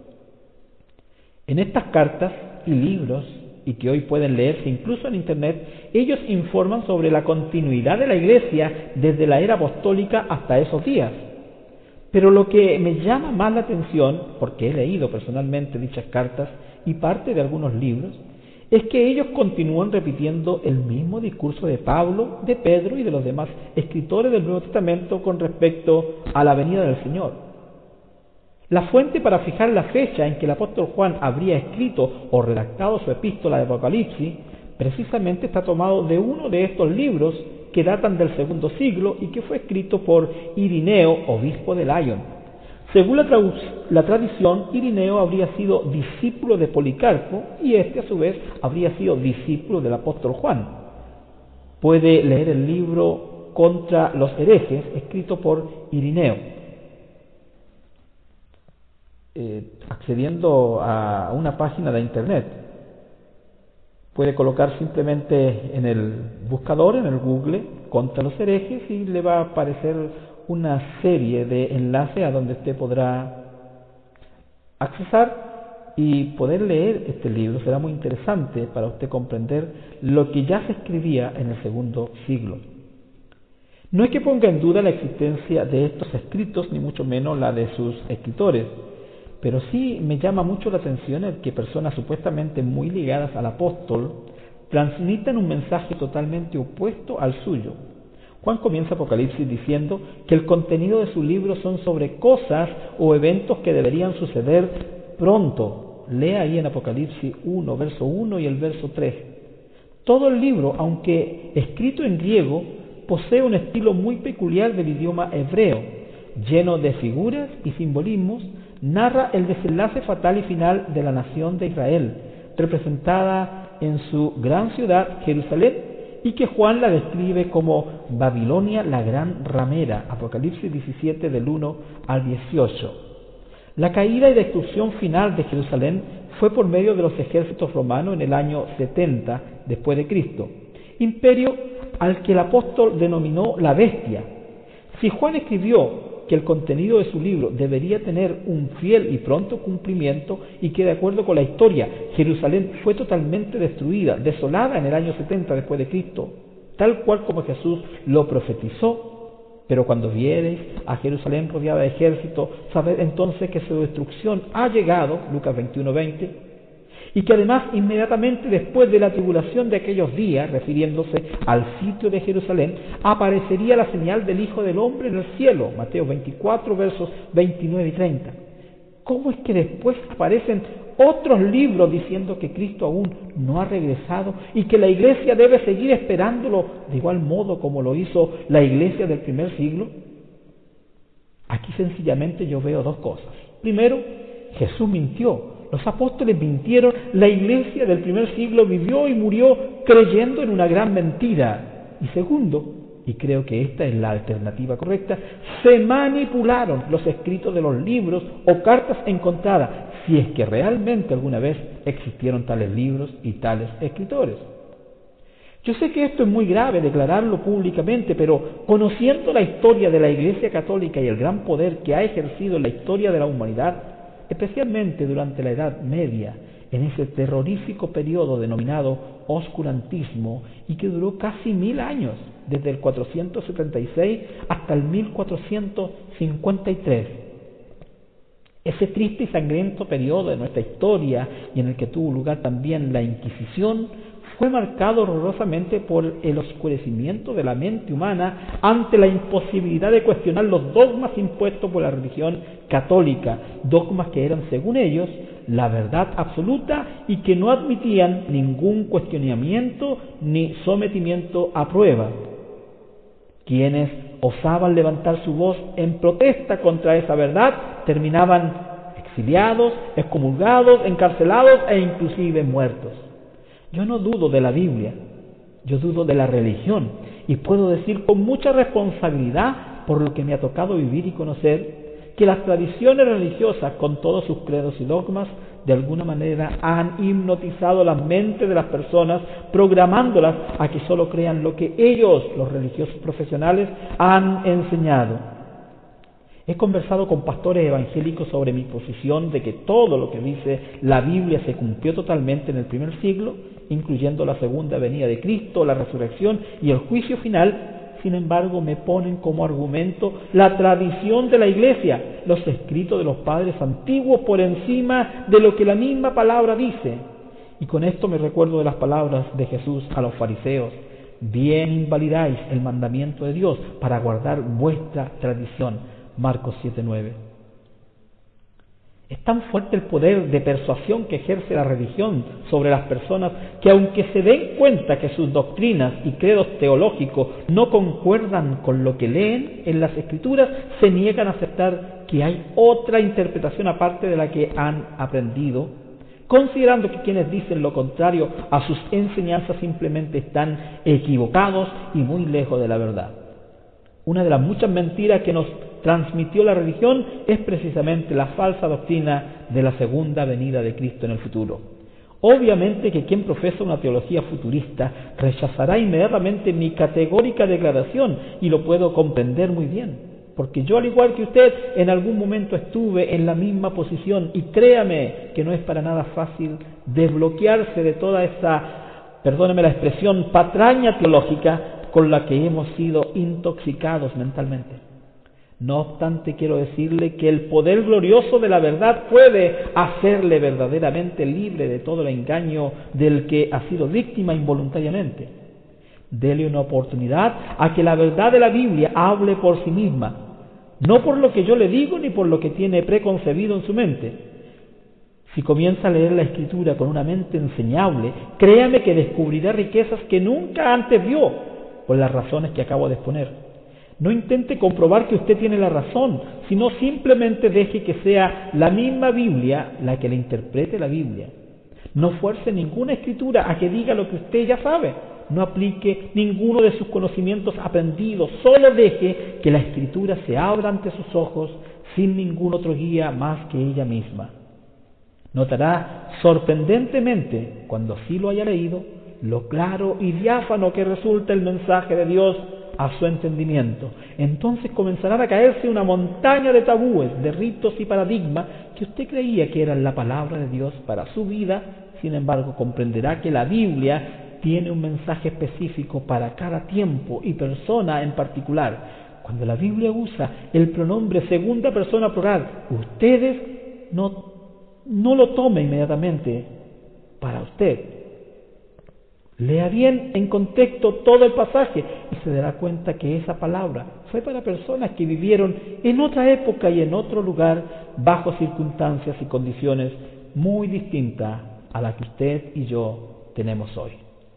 En estas cartas y libros, y que hoy pueden leerse incluso en Internet, ellos informan sobre la continuidad de la Iglesia desde la era apostólica hasta esos días. Pero lo que me llama más la atención, porque he leído personalmente dichas cartas y parte de algunos libros, es que ellos continúan repitiendo el mismo discurso de Pablo, de Pedro y de los demás escritores del Nuevo Testamento con respecto a la venida del Señor. La fuente para fijar la fecha en que el apóstol Juan habría escrito o redactado su epístola de Apocalipsis precisamente está tomado de uno de estos libros que datan del segundo siglo y que fue escrito por Irineo, obispo de Lyon. Según la, la tradición, Irineo habría sido discípulo de Policarpo y este a su vez habría sido discípulo del apóstol Juan. Puede leer el libro Contra los herejes, escrito por Irineo. Eh, accediendo a una página de Internet, puede colocar simplemente en el buscador, en el Google, Contra los herejes y le va a aparecer una serie de enlaces a donde usted podrá accesar y poder leer este libro. Será muy interesante para usted comprender lo que ya se escribía en el segundo siglo. No es que ponga en duda la existencia de estos escritos, ni mucho menos la de sus escritores, pero sí me llama mucho la atención el que personas supuestamente muy ligadas al apóstol transmitan un mensaje totalmente opuesto al suyo. Juan comienza Apocalipsis diciendo que el contenido de su libro son sobre cosas o eventos que deberían suceder pronto. Lea ahí en Apocalipsis uno, verso uno y el verso tres. Todo el libro, aunque escrito en griego, posee un estilo muy peculiar del idioma hebreo, lleno de figuras y simbolismos. Narra el desenlace fatal y final de la nación de Israel, representada en su gran ciudad, Jerusalén, y que Juan la describe como Babilonia la gran ramera, Apocalipsis diecisiete del uno al dieciocho. La caída y destrucción final de Jerusalén fue por medio de los ejércitos romanos en el año setenta después de Cristo, imperio al que el apóstol denominó la bestia. Si Juan escribió que el contenido de su libro debería tener un fiel y pronto cumplimiento y que de acuerdo con la historia Jerusalén fue totalmente destruida, desolada en el año setenta después de Cristo, tal cual como Jesús lo profetizó, pero cuando viereis a Jerusalén rodeada de ejército, sabed entonces que su destrucción ha llegado, Lucas veintiuno veinte, y que además inmediatamente después de la tribulación de aquellos días, refiriéndose al sitio de Jerusalén, aparecería la señal del Hijo del Hombre en el cielo, Mateo veinticuatro, versos veintinueve y treinta. ¿Cómo es que después aparecen otros libros diciendo que Cristo aún no ha regresado y que la Iglesia debe seguir esperándolo de igual modo como lo hizo la Iglesia del primer siglo? Aquí sencillamente yo veo dos cosas. Primero, Jesús mintió. Los apóstoles mintieron, la Iglesia del primer siglo vivió y murió creyendo en una gran mentira. Y segundo, y creo que esta es la alternativa correcta, se manipularon los escritos de los libros o cartas encontradas, si es que realmente alguna vez existieron tales libros y tales escritores. Yo sé que esto es muy grave declararlo públicamente, pero conociendo la historia de la Iglesia Católica y el gran poder que ha ejercido en la historia de la humanidad, especialmente durante la Edad Media, en ese terrorífico periodo denominado oscurantismo y que duró casi mil años, desde el cuatrocientos setenta y seis hasta el mil cuatrocientos cincuenta y tres. Ese triste y sangriento periodo de nuestra historia y en el que tuvo lugar también la Inquisición fue marcado horrorosamente por el oscurecimiento de la mente humana ante la imposibilidad de cuestionar los dogmas impuestos por la religión católica, dogmas que eran, según ellos, la verdad absoluta y que no admitían ningún cuestionamiento ni sometimiento a prueba. Quienes osaban levantar su voz en protesta contra esa verdad terminaban exiliados, excomulgados, encarcelados e inclusive muertos. Yo no dudo de la Biblia, yo dudo de la religión y puedo decir con mucha responsabilidad, por lo que me ha tocado vivir y conocer, que las tradiciones religiosas, con todos sus credos y dogmas, de alguna manera han hipnotizado las mentes de las personas, programándolas a que solo crean lo que ellos, los religiosos profesionales, han enseñado. He conversado con pastores evangélicos sobre mi posición de que todo lo que dice la Biblia se cumplió totalmente en el primer siglo, incluyendo la segunda venida de Cristo, la resurrección y el juicio final. Sin embargo, me ponen como argumento la tradición de la Iglesia, los escritos de los padres antiguos por encima de lo que la misma palabra dice. Y con esto me recuerdo de las palabras de Jesús a los fariseos: bien invalidáis el mandamiento de Dios para guardar vuestra tradición. Marcos siete nueve. Es tan fuerte el poder de persuasión que ejerce la religión sobre las personas que, aunque se den cuenta que sus doctrinas y credos teológicos no concuerdan con lo que leen en las Escrituras, se niegan a aceptar que hay otra interpretación aparte de la que han aprendido, considerando que quienes dicen lo contrario a sus enseñanzas simplemente están equivocados y muy lejos de la verdad. Una de las muchas mentiras que nos transmitió la religión es precisamente la falsa doctrina de la segunda venida de Cristo en el futuro. Obviamente que quien profesa una teología futurista rechazará inmediatamente mi categórica declaración, y lo puedo comprender muy bien, porque yo, al igual que usted, en algún momento estuve en la misma posición, y créame que no es para nada fácil desbloquearse de toda esa, perdóneme la expresión, patraña teológica con la que hemos sido intoxicados mentalmente. No obstante, quiero decirle que el poder glorioso de la verdad puede hacerle verdaderamente libre de todo el engaño del que ha sido víctima involuntariamente. Dele una oportunidad a que la verdad de la Biblia hable por sí misma, no por lo que yo le digo ni por lo que tiene preconcebido en su mente. Si comienza a leer la Escritura con una mente enseñable, créame que descubrirá riquezas que nunca antes vio, por las razones que acabo de exponer. No intente comprobar que usted tiene la razón, sino simplemente deje que sea la misma Biblia la que le interprete la Biblia. No fuerce ninguna escritura a que diga lo que usted ya sabe. No aplique ninguno de sus conocimientos aprendidos. Solo deje que la Escritura se abra ante sus ojos sin ningún otro guía más que ella misma. Notará sorprendentemente, cuando así lo haya leído, lo claro y diáfano que resulta el mensaje de Dios a su entendimiento. Entonces comenzarán a caerse una montaña de tabúes, de ritos y paradigmas que usted creía que eran la palabra de Dios para su vida. Sin embargo, comprenderá que la Biblia tiene un mensaje específico para cada tiempo y persona en particular. Cuando la Biblia usa el pronombre segunda persona plural, ustedes no, no lo tomen inmediatamente para usted. Lea bien en contexto todo el pasaje y se dará cuenta que esa palabra fue para personas que vivieron en otra época y en otro lugar, bajo circunstancias y condiciones muy distintas a las que usted y yo tenemos hoy.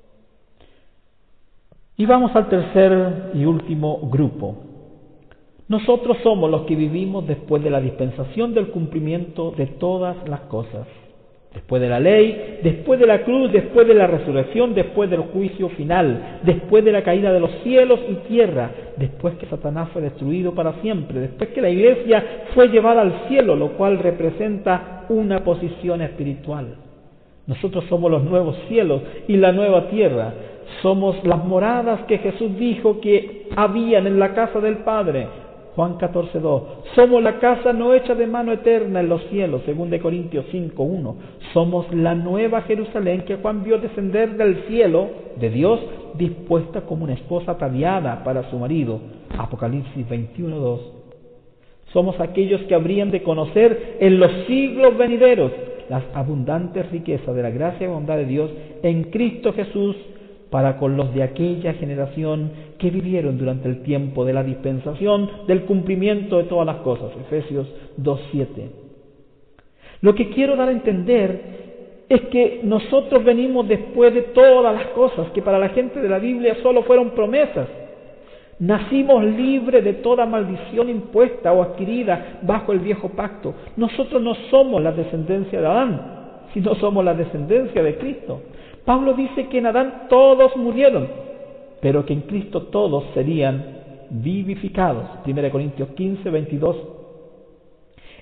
Y vamos al tercer y último grupo. Nosotros somos los que vivimos después de la dispensación del cumplimiento de todas las cosas. Después de la ley, después de la cruz, después de la resurrección, después del juicio final, después de la caída de los cielos y tierra, después que Satanás fue destruido para siempre, después que la iglesia fue llevada al cielo, lo cual representa una posición espiritual. Nosotros somos los nuevos cielos y la nueva tierra. Somos las moradas que Jesús dijo que habían en la casa del Padre. Juan catorce dos. Somos la casa no hecha de mano eterna en los cielos, según de Corintios cinco uno. Somos la nueva Jerusalén que Juan vio descender del cielo de Dios, dispuesta como una esposa ataviada para su marido. Apocalipsis veintiuno dos. Somos aquellos que habrían de conocer en los siglos venideros las abundantes riquezas de la gracia y bondad de Dios en Cristo Jesús, para con los de aquella generación que vivieron durante el tiempo de la dispensación del cumplimiento de todas las cosas. Efesios dos siete. Lo que quiero dar a entender es que nosotros venimos después de todas las cosas que para la gente de la Biblia solo fueron promesas. Nacimos libres de toda maldición impuesta o adquirida bajo el viejo pacto. Nosotros no somos la descendencia de Adán, sino somos la descendencia de Cristo. Pablo dice que en Adán todos murieron, pero que en Cristo todos serían vivificados. primera Corintios quince veintidós.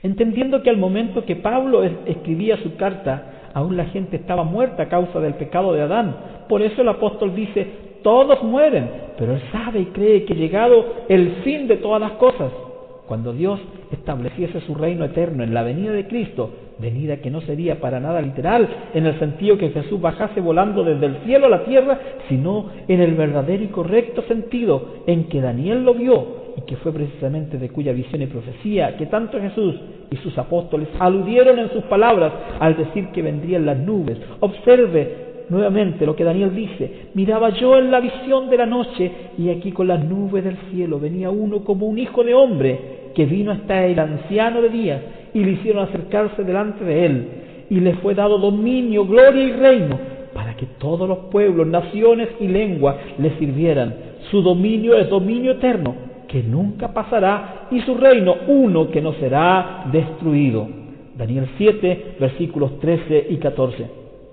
entendiendo que al momento que Pablo escribía su carta, aún la gente estaba muerta a causa del pecado de Adán. Por eso el apóstol dice, todos mueren, pero él sabe y cree que llegado el fin de todas las cosas, cuando Dios estableciese su reino eterno en la venida de Cristo, venida que no sería para nada literal, en el sentido que Jesús bajase volando desde el cielo a la tierra, sino en el verdadero y correcto sentido en que Daniel lo vio, y que fue precisamente de cuya visión y profecía que tanto Jesús y sus apóstoles aludieron en sus palabras al decir que vendrían las nubes. Observe nuevamente lo que Daniel dice: miraba yo en la visión de la noche, y aquí con las nubes del cielo venía uno como un hijo de hombre, que vino hasta el anciano de días, y le hicieron acercarse delante de él, y le fue dado dominio, gloria y reino, para que todos los pueblos, naciones y lenguas le sirvieran. Su dominio es dominio eterno, que nunca pasará, y su reino uno que no será destruido. Daniel siete, versículos trece y catorce.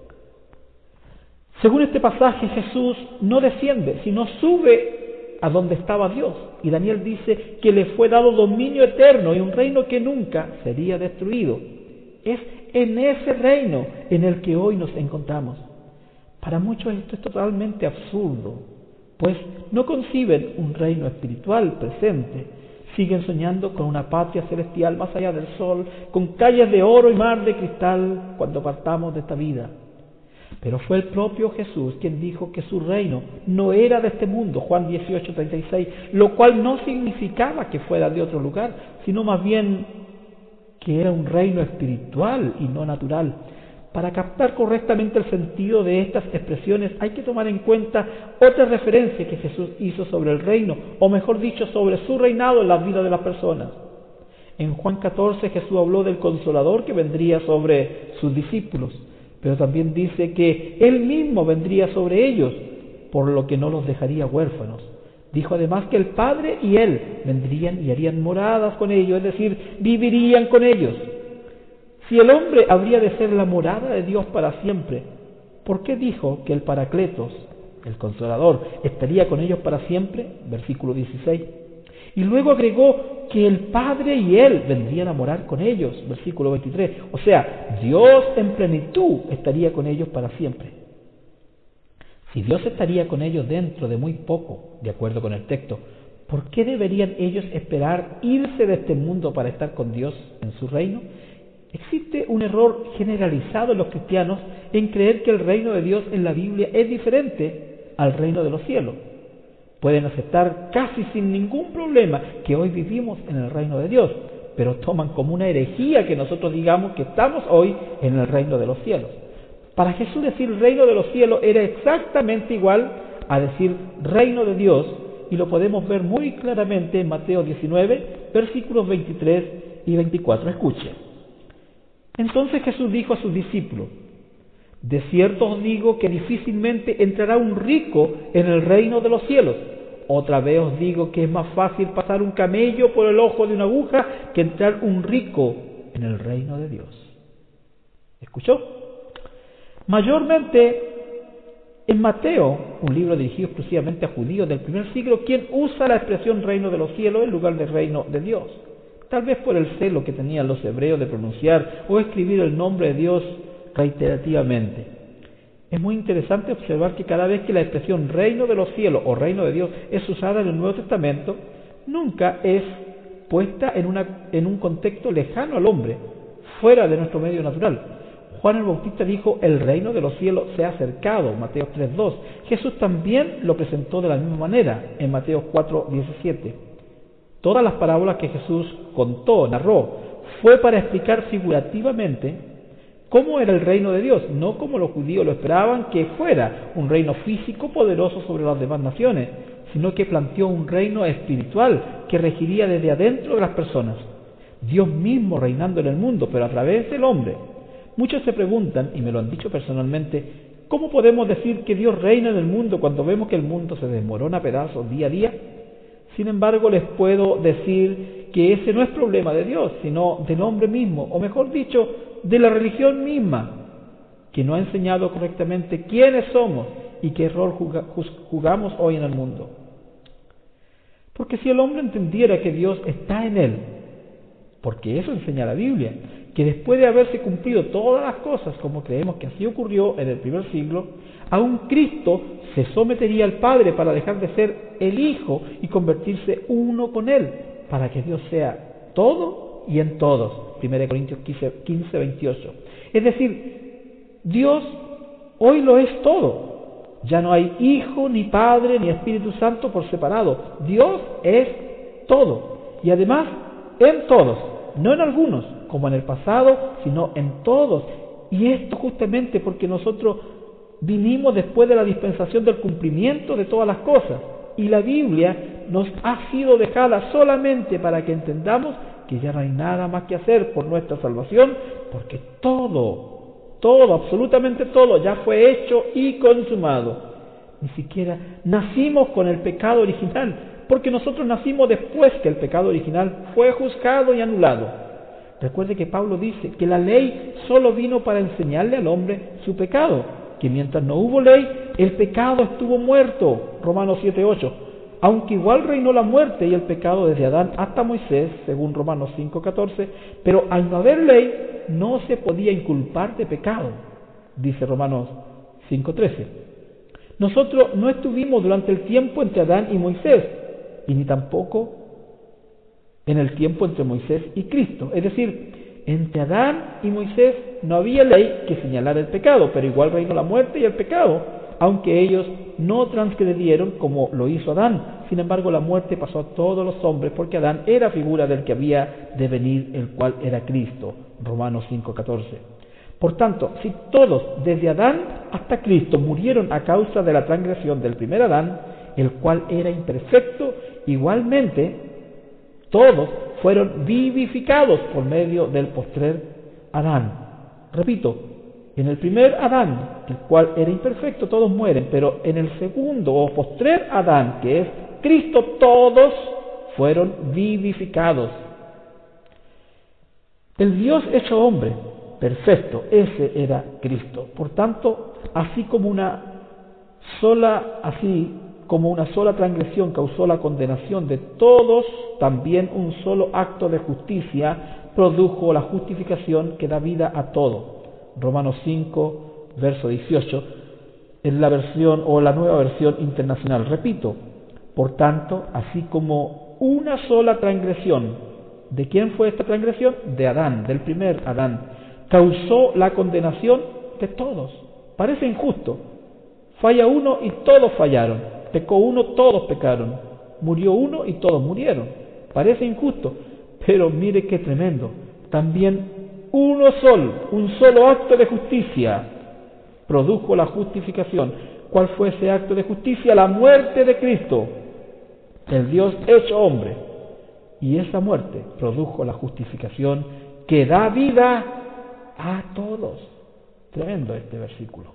Según este pasaje, Jesús no desciende, sino sube a donde estaba Dios. Y Daniel dice que le fue dado dominio eterno y un reino que nunca sería destruido. Es en ese reino en el que hoy nos encontramos. Para muchos esto es totalmente absurdo, pues no conciben un reino espiritual presente. Siguen soñando con una patria celestial más allá del sol, con calles de oro y mar de cristal cuando partamos de esta vida. Pero fue el propio Jesús quien dijo que su reino no era de este mundo, Juan dieciocho, treinta y seis, lo cual no significaba que fuera de otro lugar, sino más bien que era un reino espiritual y no natural. Para captar correctamente el sentido de estas expresiones hay que tomar en cuenta otra referencia que Jesús hizo sobre el reino, o mejor dicho, sobre su reinado en la vida de las personas. En Juan catorce Jesús habló del Consolador que vendría sobre sus discípulos, pero también dice que Él mismo vendría sobre ellos, por lo que no los dejaría huérfanos. Dijo además que el Padre y Él vendrían y harían moradas con ellos, es decir, vivirían con ellos. Si el hombre habría de ser la morada de Dios para siempre, ¿por qué dijo que el Paracletos, el Consolador, estaría con ellos para siempre? Versículo dieciséis. Y luego agregó que el Padre y Él vendrían a morar con ellos, versículo veintitrés. O sea, Dios en plenitud estaría con ellos para siempre. Si Dios estaría con ellos dentro de muy poco, de acuerdo con el texto, ¿por qué deberían ellos esperar irse de este mundo para estar con Dios en su reino? Existe un error generalizado en los cristianos en creer que el reino de Dios en la Biblia es diferente al reino de los cielos. Pueden aceptar casi sin ningún problema que hoy vivimos en el reino de Dios, pero toman como una herejía que nosotros digamos que estamos hoy en el reino de los cielos. Para Jesús decir reino de los cielos era exactamente igual a decir reino de Dios, y lo podemos ver muy claramente en Mateo diecinueve, versículos veintitrés y veinticuatro. Escuchen. Entonces Jesús dijo a sus discípulos: de cierto os digo que difícilmente entrará un rico en el reino de los cielos. Otra vez os digo que es más fácil pasar un camello por el ojo de una aguja que entrar un rico en el reino de Dios. ¿Escuchó? Mayormente en Mateo, un libro dirigido exclusivamente a judíos del primer siglo, quien usa la expresión reino de los cielos en lugar de reino de Dios. Tal vez por el celo que tenían los hebreos de pronunciar o escribir el nombre de Dios reiterativamente. Es muy interesante observar que cada vez que la expresión reino de los cielos o reino de Dios es usada en el Nuevo Testamento, nunca es puesta en, una, en un contexto lejano al hombre, fuera de nuestro medio natural. Juan el Bautista dijo: el reino de los cielos se ha acercado, Mateo tres dos. Jesús también lo presentó de la misma manera en Mateo cuatro diecisiete. Todas las parábolas que Jesús contó, narró, fue para explicar figurativamente cómo era el reino de Dios, no como los judíos lo esperaban que fuera un reino físico poderoso sobre las demás naciones, sino que planteó un reino espiritual que regiría desde adentro de las personas. Dios mismo reinando en el mundo, pero a través del hombre. Muchos se preguntan, y me lo han dicho personalmente, ¿cómo podemos decir que Dios reina en el mundo cuando vemos que el mundo se desmorona a pedazos día a día? Sin embargo, les puedo decir que ese no es problema de Dios, sino del hombre mismo, o mejor dicho, de la religión misma, que no ha enseñado correctamente quiénes somos y qué rol jugamos hoy en el mundo. Porque si el hombre entendiera que Dios está en él, porque eso enseña la Biblia, que después de haberse cumplido todas las cosas como creemos que así ocurrió en el primer siglo, aún Cristo se sometería al Padre para dejar de ser el Hijo y convertirse uno con Él, para que Dios sea todo y en todos. primera Corintios quince, veintiocho. Es decir, Dios hoy lo es todo. Ya no hay Hijo, ni Padre, ni Espíritu Santo por separado. Dios es todo. Y además, en todos, no en algunos, como en el pasado, sino en todos. Y esto justamente porque nosotros vinimos después de la dispensación del cumplimiento de todas las cosas. Y la Biblia nos ha sido dejada solamente para que entendamos que ya no hay nada más que hacer por nuestra salvación, porque todo, todo, absolutamente todo ya fue hecho y consumado. Ni siquiera nacimos con el pecado original, porque nosotros nacimos después que el pecado original fue juzgado y anulado. Recuerde que Pablo dice que la ley solo vino para enseñarle al hombre su pecado, que mientras no hubo ley, el pecado estuvo muerto. Romanos siete, ocho. Aunque igual reinó la muerte y el pecado desde Adán hasta Moisés, según Romanos cinco, catorce, pero al no haber ley, no se podía inculpar de pecado, dice Romanos cinco, trece. Nosotros no estuvimos durante el tiempo entre Adán y Moisés, y ni tampoco en el tiempo entre Moisés y Cristo. Es decir, entre Adán y Moisés no había ley que señalara el pecado, pero igual reinó la muerte y el pecado, aunque ellos no transgredieron como lo hizo Adán. Sin embargo, la muerte pasó a todos los hombres, porque Adán era figura del que había de venir, el cual era Cristo. Romanos cinco, catorce. Por tanto, si todos, desde Adán hasta Cristo, murieron a causa de la transgresión del primer Adán, el cual era imperfecto, igualmente todos fueron vivificados por medio del postrer Adán. Repito, en el primer Adán, el cual era imperfecto, todos mueren, pero en el segundo o postrer Adán, que es Cristo, todos fueron vivificados. El Dios hecho hombre, perfecto, ese era Cristo. Por tanto, así como una sola, así como una sola transgresión causó la condenación de todos, también un solo acto de justicia produjo la justificación que da vida a todo. Romanos cinco, verso dieciocho, en la versión o la nueva versión internacional. Repito, por tanto, así como una sola transgresión, ¿de quién fue esta transgresión? De Adán, del primer Adán, causó la condenación de todos. Parece injusto. Falla uno y todos fallaron. Pecó uno, todos pecaron. Murió uno y todos murieron. Parece injusto, pero mire qué tremendo. También uno solo, un solo acto de justicia produjo la justificación. ¿Cuál fue ese acto de justicia? La muerte de Cristo, el Dios hecho hombre. Y esa muerte produjo la justificación que da vida a todos. Tremendo este versículo.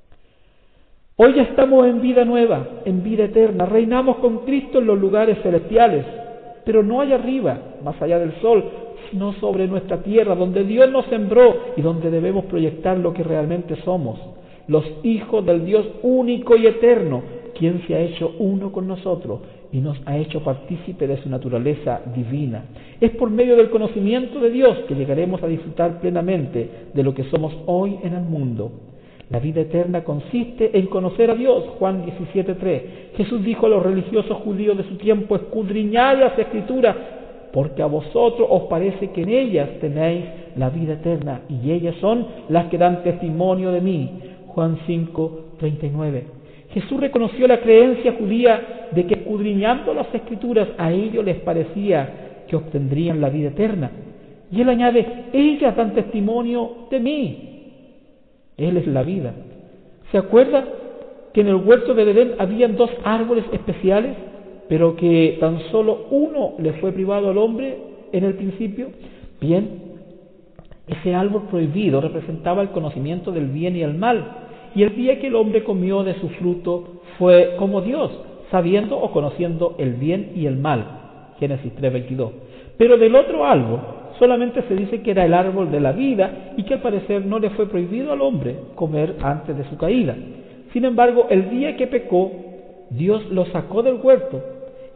Hoy ya estamos en vida nueva, en vida eterna. Reinamos con Cristo en los lugares celestiales, pero no allá arriba, más allá del sol, sino sobre nuestra tierra, donde Dios nos sembró y donde debemos proyectar lo que realmente somos, los hijos del Dios único y eterno, quien se ha hecho uno con nosotros y nos ha hecho partícipe de su naturaleza divina. Es por medio del conocimiento de Dios que llegaremos a disfrutar plenamente de lo que somos hoy en el mundo. La vida eterna consiste en conocer a Dios. Juan diecisiete, tres. Jesús dijo a los religiosos judíos de su tiempo: escudriñad las Escrituras, porque a vosotros os parece que en ellas tenéis la vida eterna, y ellas son las que dan testimonio de mí. Juan cinco, treinta y nueve. Jesús reconoció la creencia judía de que escudriñando las Escrituras a ellos les parecía que obtendrían la vida eterna. Y él añade: ellas dan testimonio de mí. Él es la vida. ¿Se acuerda que en el huerto de Edén habían dos árboles especiales, pero que tan solo uno le fue privado al hombre en el principio? Bien, ese árbol prohibido representaba el conocimiento del bien y el mal, y el día que el hombre comió de su fruto fue como Dios, sabiendo o conociendo el bien y el mal. Génesis tres, veintidós. Pero del otro árbol solamente se dice que era el árbol de la vida y que al parecer no le fue prohibido al hombre comer antes de su caída. Sin embargo, el día que pecó, Dios lo sacó del huerto.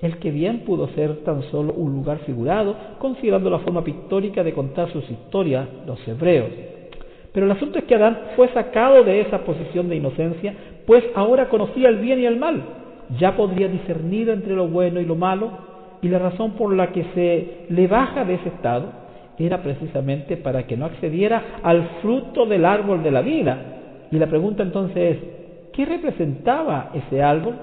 el que bien pudo ser tan solo un lugar figurado, considerando la forma pictórica de contar sus historias, los hebreos. Pero el asunto es que Adán fue sacado de esa posición de inocencia, pues ahora conocía el bien y el mal, ya podría discernir entre lo bueno y lo malo, y la razón por la que se le baja de ese estado era precisamente para que no accediera al fruto del árbol de la vida. Y la pregunta entonces es, ¿qué representaba ese árbol?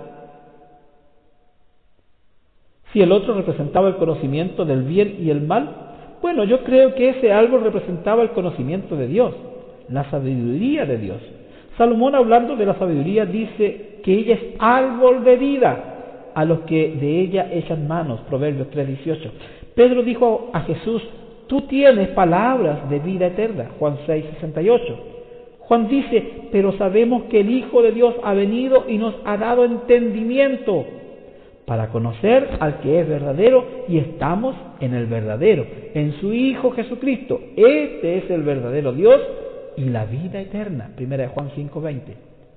Si el otro representaba el conocimiento del bien y el mal, bueno, yo creo que ese árbol representaba el conocimiento de Dios, la sabiduría de Dios. Salomón, hablando de la sabiduría, dice que ella es árbol de vida a los que de ella echan manos, Proverbios tres dieciocho. Pedro dijo a Jesús, tú tienes palabras de vida eterna, Juan seis sesenta y ocho. Juan dice, pero sabemos que el Hijo de Dios ha venido y nos ha dado entendimiento para conocer al que es verdadero, y estamos en el verdadero, en su Hijo Jesucristo. Este es el verdadero Dios y la vida eterna, primera de Juan cinco veinte.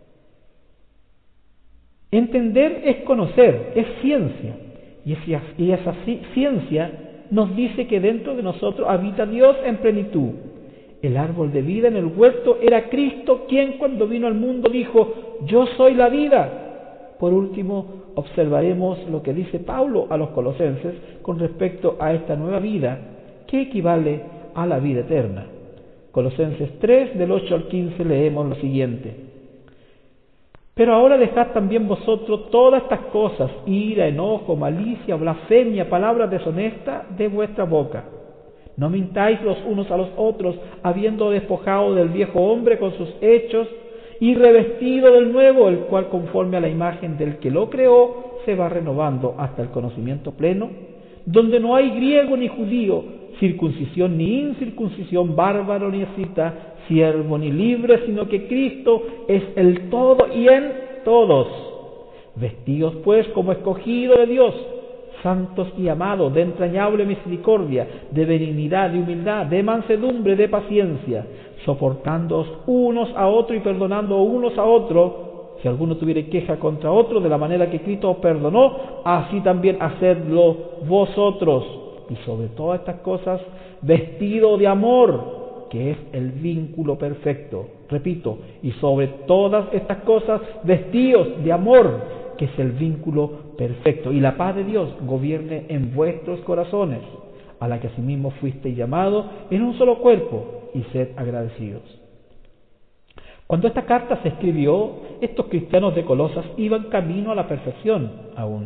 Entender es conocer, es ciencia, y esa, y esa ciencia nos dice que dentro de nosotros habita Dios en plenitud. El árbol de vida en el huerto era Cristo, quien cuando vino al mundo dijo, yo soy la vida. Por último, observaremos lo que dice Pablo a los colosenses con respecto a esta nueva vida, que equivale a la vida eterna. Colosenses tres, del ocho al quince, leemos lo siguiente. Pero ahora dejad también vosotros todas estas cosas, ira, enojo, malicia, blasfemia, palabras deshonestas de vuestra boca. No mintáis los unos a los otros, habiendo despojado del viejo hombre con sus hechos, y revestido del nuevo, el cual conforme a la imagen del que lo creó, se va renovando hasta el conocimiento pleno, donde no hay griego ni judío, circuncisión ni incircuncisión, bárbaro ni escita, siervo ni libre, sino que Cristo es el todo y en todos. Vestidos pues como escogidos de Dios, santos y amados, de entrañable misericordia, de benignidad, de humildad, de mansedumbre, de paciencia, soportándoos unos a otros y perdonando unos a otros, si alguno tuviera queja contra otro, de la manera que Cristo os perdonó, así también hacedlo vosotros. Y sobre todas estas cosas, vestido de amor, que es el vínculo perfecto. Repito, y sobre todas estas cosas, vestidos de amor, que es el vínculo perfecto. Y la paz de Dios gobierne en vuestros corazones, a la que asimismo fuisteis llamados en un solo cuerpo, y sed agradecidos. Cuando esta carta se escribió, estos cristianos de Colosas iban camino a la perfección aún.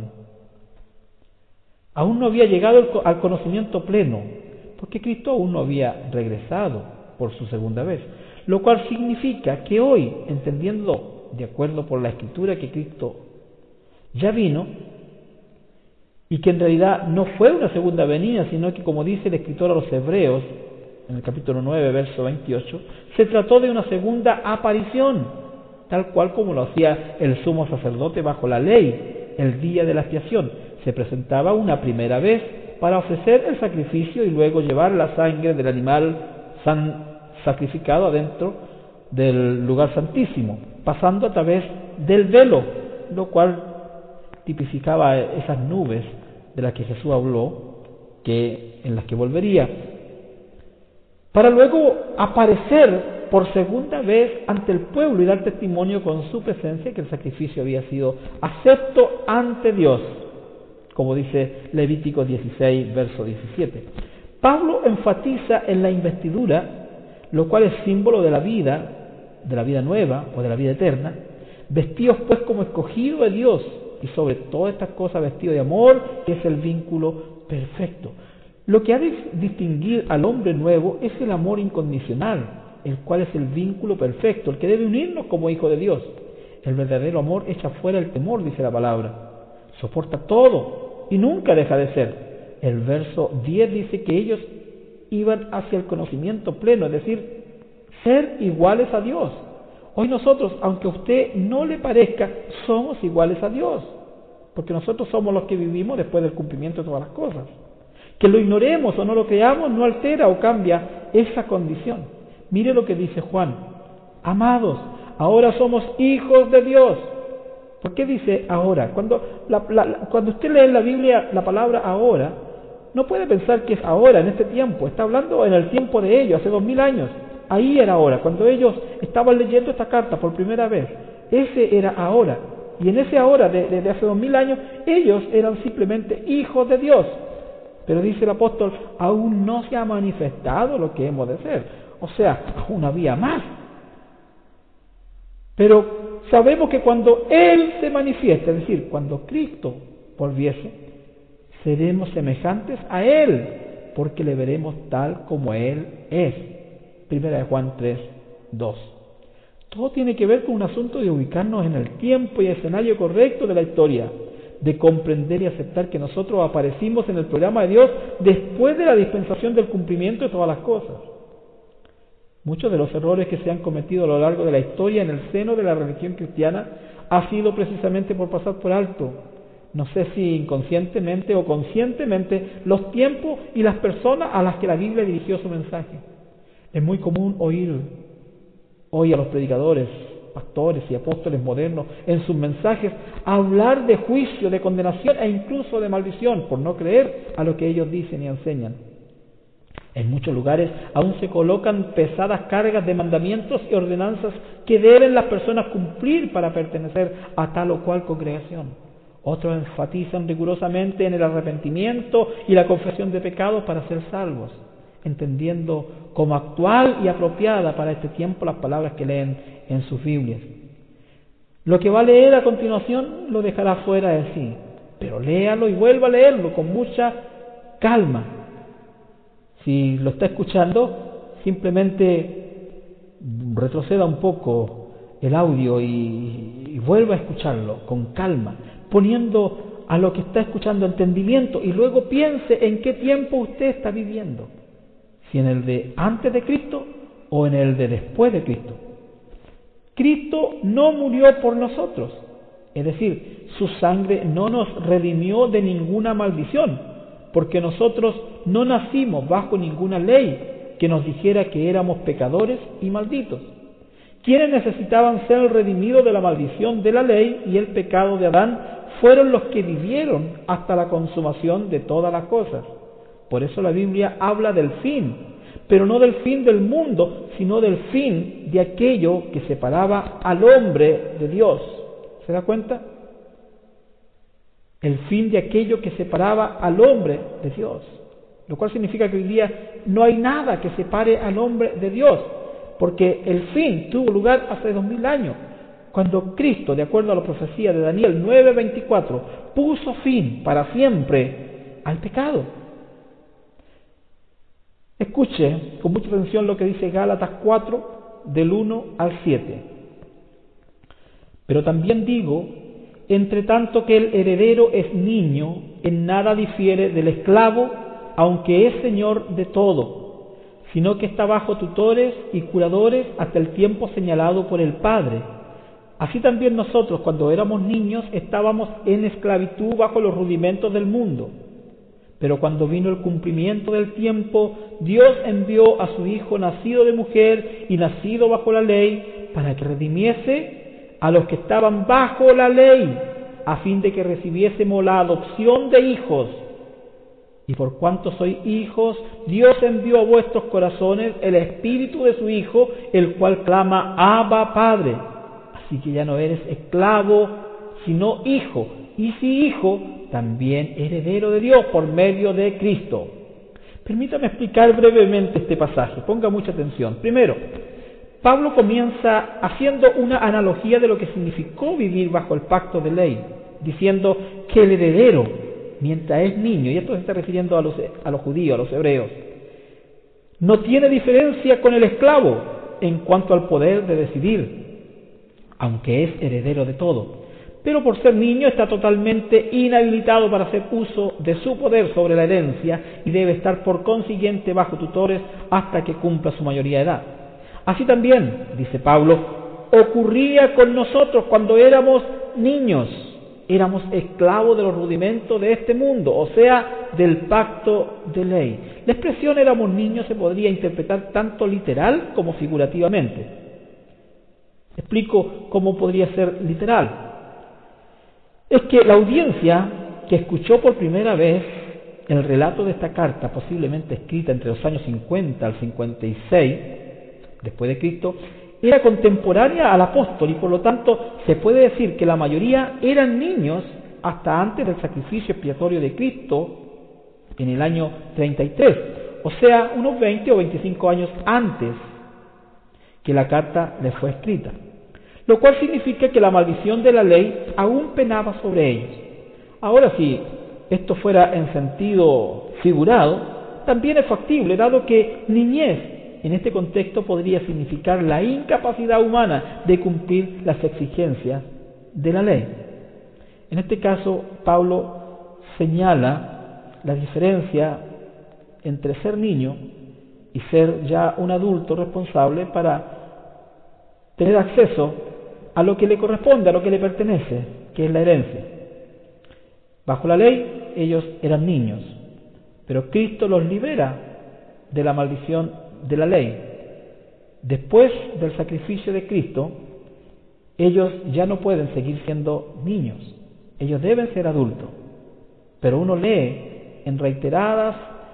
Aún no había llegado al conocimiento pleno, porque Cristo aún no había regresado por su segunda vez, lo cual significa que hoy, entendiendo de acuerdo por la Escritura que Cristo ya vino, y que en realidad no fue una segunda venida, sino que, como dice el escritor a los Hebreos, en el capítulo nueve, verso veintiocho, se trató de una segunda aparición, tal cual como lo hacía el sumo sacerdote bajo la ley, el día de la expiación. Se presentaba una primera vez para ofrecer el sacrificio y luego llevar la sangre del animal san, sacrificado adentro del lugar santísimo, pasando a través del velo, lo cual tipificaba esas nubes de las que Jesús habló, que, en las que volvería, para luego aparecer por segunda vez ante el pueblo y dar testimonio con su presencia que el sacrificio había sido acepto ante Dios, como dice Levítico dieciséis, verso diecisiete. Pablo enfatiza en la investidura, lo cual es símbolo de la vida, de la vida nueva o de la vida eterna, vestidos pues como escogidos de Dios, y sobre todas estas cosas vestido de amor, que es el vínculo perfecto. Lo que ha de distinguir al hombre nuevo es el amor incondicional, el cual es el vínculo perfecto, el que debe unirnos como hijos de Dios. El verdadero amor echa fuera el temor, dice la palabra, soporta todo y nunca deja de ser. El verso diez dice que ellos iban hacia el conocimiento pleno, es decir, ser iguales a Dios. Hoy nosotros, aunque a usted no le parezca, somos iguales a Dios, porque nosotros somos los que vivimos después del cumplimiento de todas las cosas. Que lo ignoremos o no lo creamos no altera o cambia esa condición. Mire lo que dice Juan: amados, ahora somos hijos de Dios, ¿Por qué dice ahora? Cuando, la, la, cuando usted lee en la Biblia la palabra ahora, no puede pensar que es ahora, en este tiempo. Está hablando en el tiempo de ellos, hace dos mil años. Ahí era ahora, cuando ellos estaban leyendo esta carta por primera vez. Ese era ahora. Y en ese ahora de, de, de hace dos mil años, ellos eran simplemente hijos de Dios. Pero dice el apóstol, aún no se ha manifestado lo que hemos de ser. O sea, aún había más. Pero sabemos que cuando Él se manifiesta, es decir, cuando Cristo volviese, seremos semejantes a Él, porque le veremos tal como Él es. Primera de Juan tres, dos. Todo tiene que ver con un asunto de ubicarnos en el tiempo y escenario correcto de la historia, de comprender y aceptar que nosotros aparecimos en el programa de Dios después de la dispensación del cumplimiento de todas las cosas. Muchos de los errores que se han cometido a lo largo de la historia en el seno de la religión cristiana ha sido precisamente por pasar por alto, no sé si inconscientemente o conscientemente, los tiempos y las personas a las que la Biblia dirigió su mensaje. Es muy común oír hoy a los predicadores, pastores y apóstoles modernos en sus mensajes hablar de juicio, de condenación e incluso de maldición por no creer a lo que ellos dicen y enseñan. En muchos lugares aún se colocan pesadas cargas de mandamientos y ordenanzas que deben las personas cumplir para pertenecer a tal o cual congregación. Otros enfatizan rigurosamente en el arrepentimiento y la confesión de pecados para ser salvos, entendiendo como actual y apropiada para este tiempo las palabras que leen en sus Biblias. Lo que va a leer a continuación lo dejará fuera de sí, pero léalo y vuelva a leerlo con mucha calma. Si lo está escuchando, simplemente retroceda un poco el audio y, y vuelva a escucharlo con calma, poniendo a lo que está escuchando entendimiento y luego piense en qué tiempo usted está viviendo, si en el de antes de Cristo o en el de después de Cristo. Cristo no murió por nosotros, es decir, su sangre no nos redimió de ninguna maldición, porque nosotros no nacimos bajo ninguna ley que nos dijera que éramos pecadores y malditos. Quienes necesitaban ser redimidos de la maldición de la ley y el pecado de Adán fueron los que vivieron hasta la consumación de todas las cosas. Por eso la Biblia habla del fin, pero no del fin del mundo, sino del fin de aquello que separaba al hombre de Dios. ¿Se da cuenta? El fin de aquello que separaba al hombre de Dios. Lo cual significa que hoy día no hay nada que separe al hombre de Dios, porque el fin tuvo lugar hace dos mil años, cuando Cristo, de acuerdo a la profecía de Daniel nueve veinticuatro, puso fin para siempre al pecado. Escuche con mucha atención lo que dice Gálatas cuatro, del uno al siete. Pero también digo, entre tanto que el heredero es niño, en nada difiere del esclavo, aunque es señor de todo, sino que está bajo tutores y curadores hasta el tiempo señalado por el Padre. Así también nosotros, cuando éramos niños, estábamos en esclavitud bajo los rudimentos del mundo. Pero cuando vino el cumplimiento del tiempo, Dios envió a su Hijo nacido de mujer y nacido bajo la ley, para que redimiese a los que estaban bajo la ley, a fin de que recibiésemos la adopción de hijos. Y por cuanto sois hijos, Dios envió a vuestros corazones el Espíritu de su Hijo, el cual clama, Abba, Padre. Así que ya no eres esclavo, sino hijo. Y si hijo, también heredero de Dios por medio de Cristo. Permítame explicar brevemente este pasaje. Ponga mucha atención. Primero, Pablo comienza haciendo una analogía de lo que significó vivir bajo el pacto de ley, diciendo que el heredero, mientras es niño, y esto se está refiriendo a los, a los judíos, a los hebreos, no tiene diferencia con el esclavo en cuanto al poder de decidir, aunque es heredero de todo. Pero por ser niño está totalmente inhabilitado para hacer uso de su poder sobre la herencia y debe estar por consiguiente bajo tutores hasta que cumpla su mayoría de edad. Así también, dice Pablo, ocurría con nosotros cuando éramos niños. Éramos esclavos de los rudimentos de este mundo, o sea, del pacto de ley. La expresión éramos niños se podría interpretar tanto literal como figurativamente. Explico cómo podría ser literal. es que la audiencia que escuchó por primera vez el relato de esta carta, posiblemente escrita entre los años cincuenta al cincuenta y seis después de Cristo, era contemporánea al apóstol y por lo tanto se puede decir que la mayoría eran niños hasta antes del sacrificio expiatorio de Cristo en el año treinta y tres, o sea, unos veinte o veinticinco años antes que la carta les fue escrita, lo cual significa que la maldición de la ley aún penaba sobre ellos. Ahora, si esto fuera en sentido figurado, también es factible, dado que niñez en este contexto podría significar la incapacidad humana de cumplir las exigencias de la ley. En este caso, Pablo señala la diferencia entre ser niño y ser ya un adulto responsable para tener acceso a lo que le corresponde, a lo que le pertenece, que es la herencia. Bajo la ley, ellos eran niños, pero Cristo los libera de la maldición de la ley. Después del sacrificio de Cristo, ellos ya no pueden seguir siendo niños, ellos deben ser adultos. Pero uno lee en reiteradas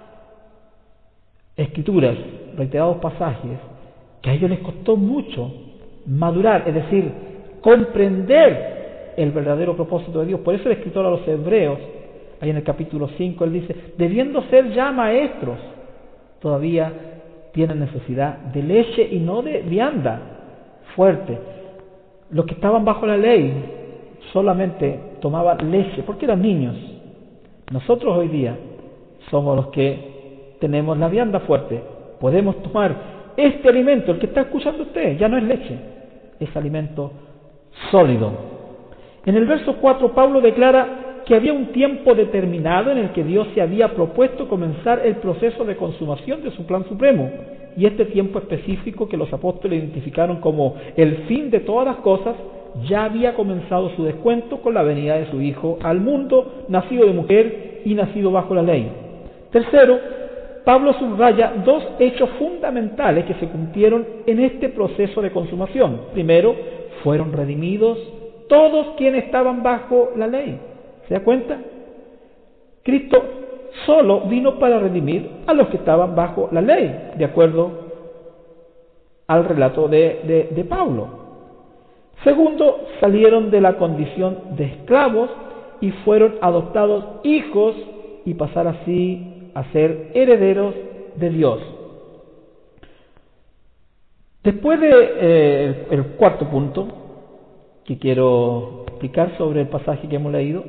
escrituras, reiterados pasajes, que a ellos les costó mucho madurar, es decir, comprender el verdadero propósito de Dios. Por eso el escritor a los Hebreos, ahí en el capítulo cinco, él dice, debiendo ser ya maestros, todavía tienen necesidad de leche y no de vianda fuerte. Los que estaban bajo la ley solamente tomaban leche, porque eran niños. Nosotros hoy día somos los que tenemos la vianda fuerte. Podemos tomar este alimento, el que está escuchando usted, ya no es leche, es alimento sólido. En el verso cuatro, Pablo declara que había un tiempo determinado en el que Dios se había propuesto comenzar el proceso de consumación de su plan supremo, y este tiempo específico que los apóstoles identificaron como el fin de todas las cosas, ya había comenzado su descuento con la venida de su Hijo al mundo, nacido de mujer y nacido bajo la ley. Tercero, Pablo subraya dos hechos fundamentales que se cumplieron en este proceso de consumación. Primero, fueron redimidos todos quienes estaban bajo la ley. ¿Se da cuenta? Cristo solo vino para redimir a los que estaban bajo la ley, de acuerdo al relato de, de, de Pablo. Segundo, salieron de la condición de esclavos y fueron adoptados hijos y pasar así a ser herederos de Dios. Después de eh, el cuarto punto que quiero explicar sobre el pasaje que hemos leído,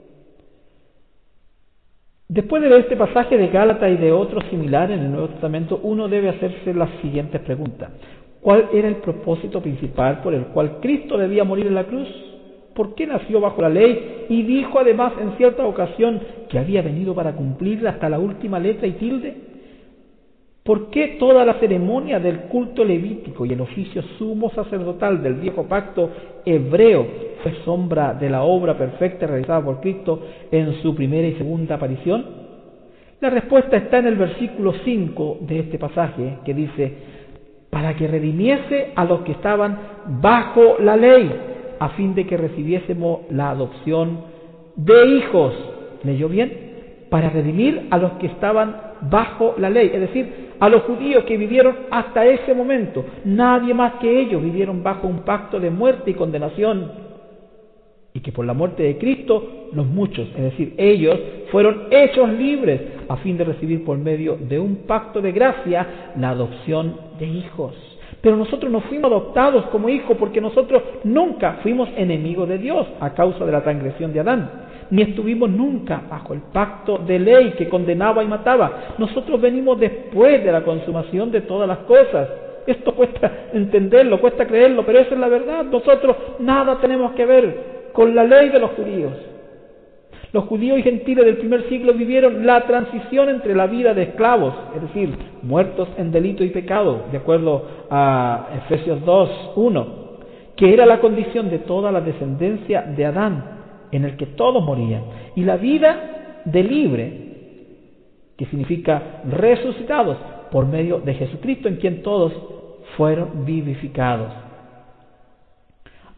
después de ver este pasaje de Gálatas y de otros similares en el Nuevo Testamento, uno debe hacerse las siguientes preguntas. ¿Cuál era el propósito principal por el cual Cristo debía morir en la cruz? ¿Por qué nació bajo la ley? Y dijo además en cierta ocasión que había venido para cumplirla hasta la última letra y tilde. ¿Por qué toda la ceremonia del culto levítico y el oficio sumo sacerdotal del viejo pacto hebreo fue sombra de la obra perfecta realizada por Cristo en su primera y segunda aparición? La respuesta está en el versículo cinco de este pasaje, que dice: para que redimiese a los que estaban bajo la ley, a fin de que recibiésemos la adopción de hijos. ¿Leyó bien? Para redimir a los que estaban bajo la ley, es decir, a los judíos que vivieron hasta ese momento. Nadie más que ellos vivieron bajo un pacto de muerte y condenación, y que por la muerte de Cristo, los muchos, es decir, ellos, fueron hechos libres a fin de recibir por medio de un pacto de gracia la adopción de hijos. Pero nosotros no fuimos adoptados como hijos porque nosotros nunca fuimos enemigos de Dios a causa de la transgresión de Adán, ni estuvimos nunca bajo el pacto de ley que condenaba y mataba. Nosotros venimos después de la consumación de todas las cosas. Esto cuesta entenderlo, cuesta creerlo, pero esa es la verdad. Nosotros nada tenemos que ver con la ley de los judíos. Los judíos y gentiles del primer siglo vivieron la transición entre la vida de esclavos, es decir, muertos en delito y pecado, de acuerdo a Efesios dos, uno, que era la condición de toda la descendencia de Adán, en el que todos morían, y la vida de libre, que significa resucitados por medio de Jesucristo, en quien todos fueron vivificados.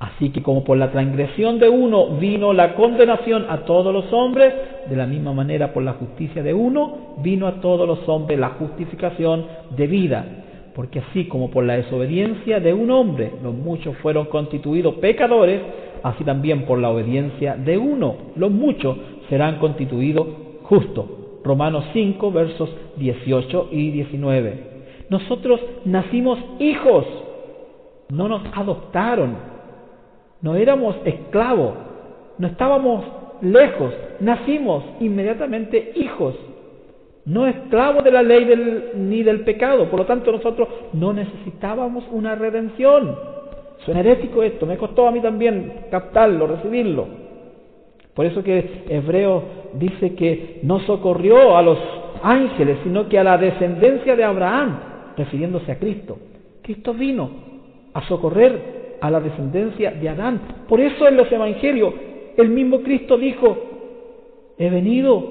Así que como por la transgresión de uno vino la condenación a todos los hombres, de la misma manera por la justicia de uno vino a todos los hombres la justificación de vida. Porque así como por la desobediencia de un hombre los muchos fueron constituidos pecadores, así también por la obediencia de uno los muchos serán constituidos justos. Romanos cinco, versos dieciocho y diecinueve. Nosotros nacimos hijos, no nos adoptaron. No éramos esclavos, no estábamos lejos, nacimos inmediatamente hijos, no esclavos de la ley del, ni del pecado. Por lo tanto, nosotros no necesitábamos una redención. Suena herético esto, me costó a mí también captarlo, recibirlo. Por eso que Hebreos dice que no socorrió a los ángeles, sino que a la descendencia de Abraham, refiriéndose a Cristo. Cristo vino a socorrer a la descendencia de Adán. Por eso en los evangelios el mismo Cristo dijo: he venido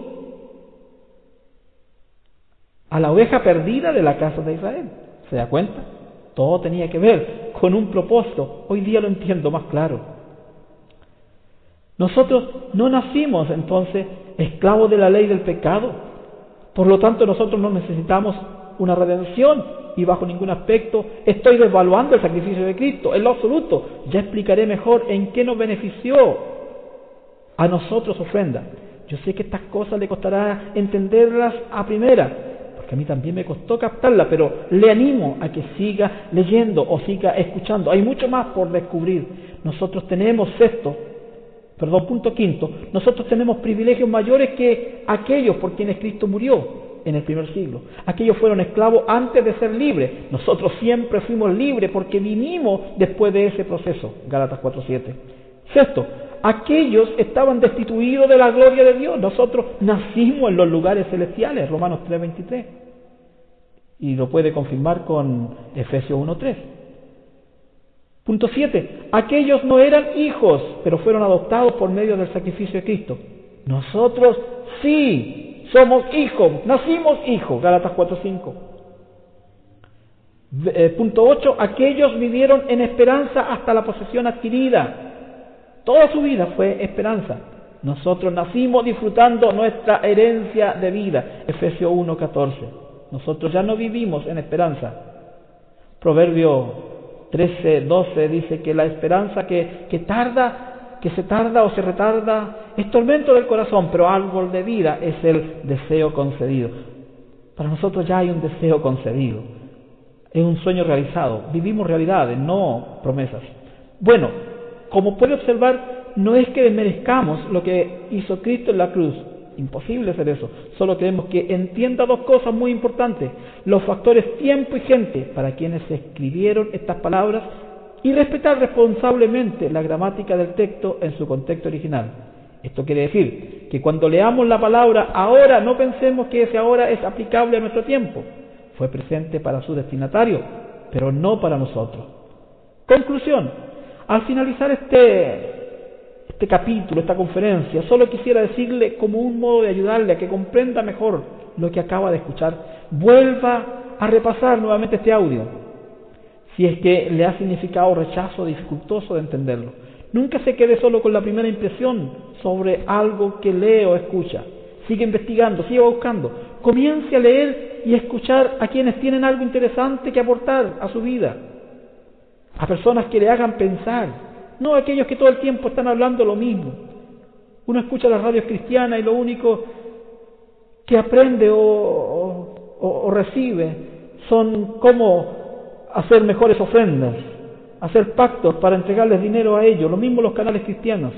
a la oveja perdida de la casa de Israel. ¿Se da cuenta? Todo tenía que ver con un propósito. Hoy día lo entiendo más claro. Nosotros no nacimos entonces esclavos de la ley del pecado. Por lo tanto, nosotros no necesitamos una redención. Y bajo ningún aspecto estoy desvaluando el sacrificio de Cristo, en lo absoluto. Ya explicaré mejor en qué nos benefició a nosotros ofrenda. Yo sé que estas cosas le costará entenderlas a primera, porque a mí también me costó captarlas, pero le animo a que siga leyendo o siga escuchando. Hay mucho más por descubrir. Nosotros tenemos sexto, perdón, punto quinto, nosotros tenemos privilegios mayores que aquellos por quienes Cristo murió en el primer siglo. Aquellos fueron esclavos antes de ser libres. Nosotros siempre fuimos libres porque vinimos después de ese proceso. Gálatas cuatro siete. Sexto, aquellos estaban destituidos de la gloria de Dios. Nosotros nacimos en los lugares celestiales. Romanos tres veintitrés. Y lo puede confirmar con Efesios uno tres. Punto siete. Aquellos no eran hijos, pero fueron adoptados por medio del sacrificio de Cristo. Nosotros sí somos hijos, nacimos hijos, Gálatas cuatro cinco. Eh, punto ocho, aquellos vivieron en esperanza hasta la posesión adquirida. Toda su vida fue esperanza. Nosotros nacimos disfrutando nuestra herencia de vida, Efesios uno catorce. Nosotros ya no vivimos en esperanza. Proverbio trece doce dice que la esperanza que, que tarda que se tarda o se retarda, es tormento del corazón, pero árbol de vida es el deseo concedido. Para nosotros ya hay un deseo concedido, es un sueño realizado, vivimos realidades, no promesas. Bueno, como puede observar, no es que desmerezcamos lo que hizo Cristo en la cruz, imposible hacer eso, solo queremos que entienda dos cosas muy importantes: los factores tiempo y gente para quienes se escribieron estas palabras, y respetar responsablemente la gramática del texto en su contexto original. Esto quiere decir que cuando leamos la palabra ahora, no pensemos que ese ahora es aplicable a nuestro tiempo. Fue presente para su destinatario, pero no para nosotros. Conclusión: al finalizar este, este capítulo, esta conferencia, solo quisiera decirle, como un modo de ayudarle a que comprenda mejor lo que acaba de escuchar, vuelva a repasar nuevamente este audio, si es que le ha significado rechazo dificultoso de entenderlo. Nunca se quede solo con la primera impresión sobre algo que lee o escucha. Sigue investigando, sigue buscando. Comience a leer y escuchar a quienes tienen algo interesante que aportar a su vida. A personas que le hagan pensar, no a aquellos que todo el tiempo están hablando lo mismo. Uno escucha las radios cristianas y lo único que aprende o, o, o recibe son cómo hacer mejores ofrendas, hacer pactos para entregarles dinero a ellos, lo mismo los canales cristianos.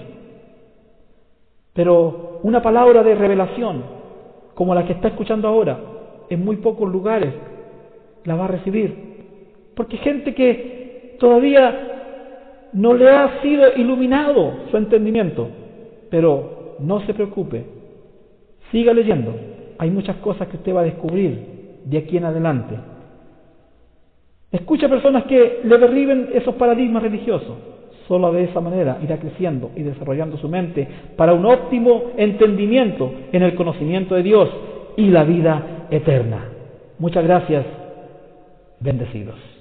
Pero una palabra de revelación, como la que está escuchando ahora, en muy pocos lugares la va a recibir. Porque gente que todavía no le ha sido iluminado su entendimiento. Pero no se preocupe, siga leyendo. Hay muchas cosas que usted va a descubrir de aquí en adelante. Escucha personas que le derriben esos paradigmas religiosos. Solo de esa manera irá creciendo y desarrollando su mente para un óptimo entendimiento en el conocimiento de Dios y la vida eterna. Muchas gracias. Bendecidos.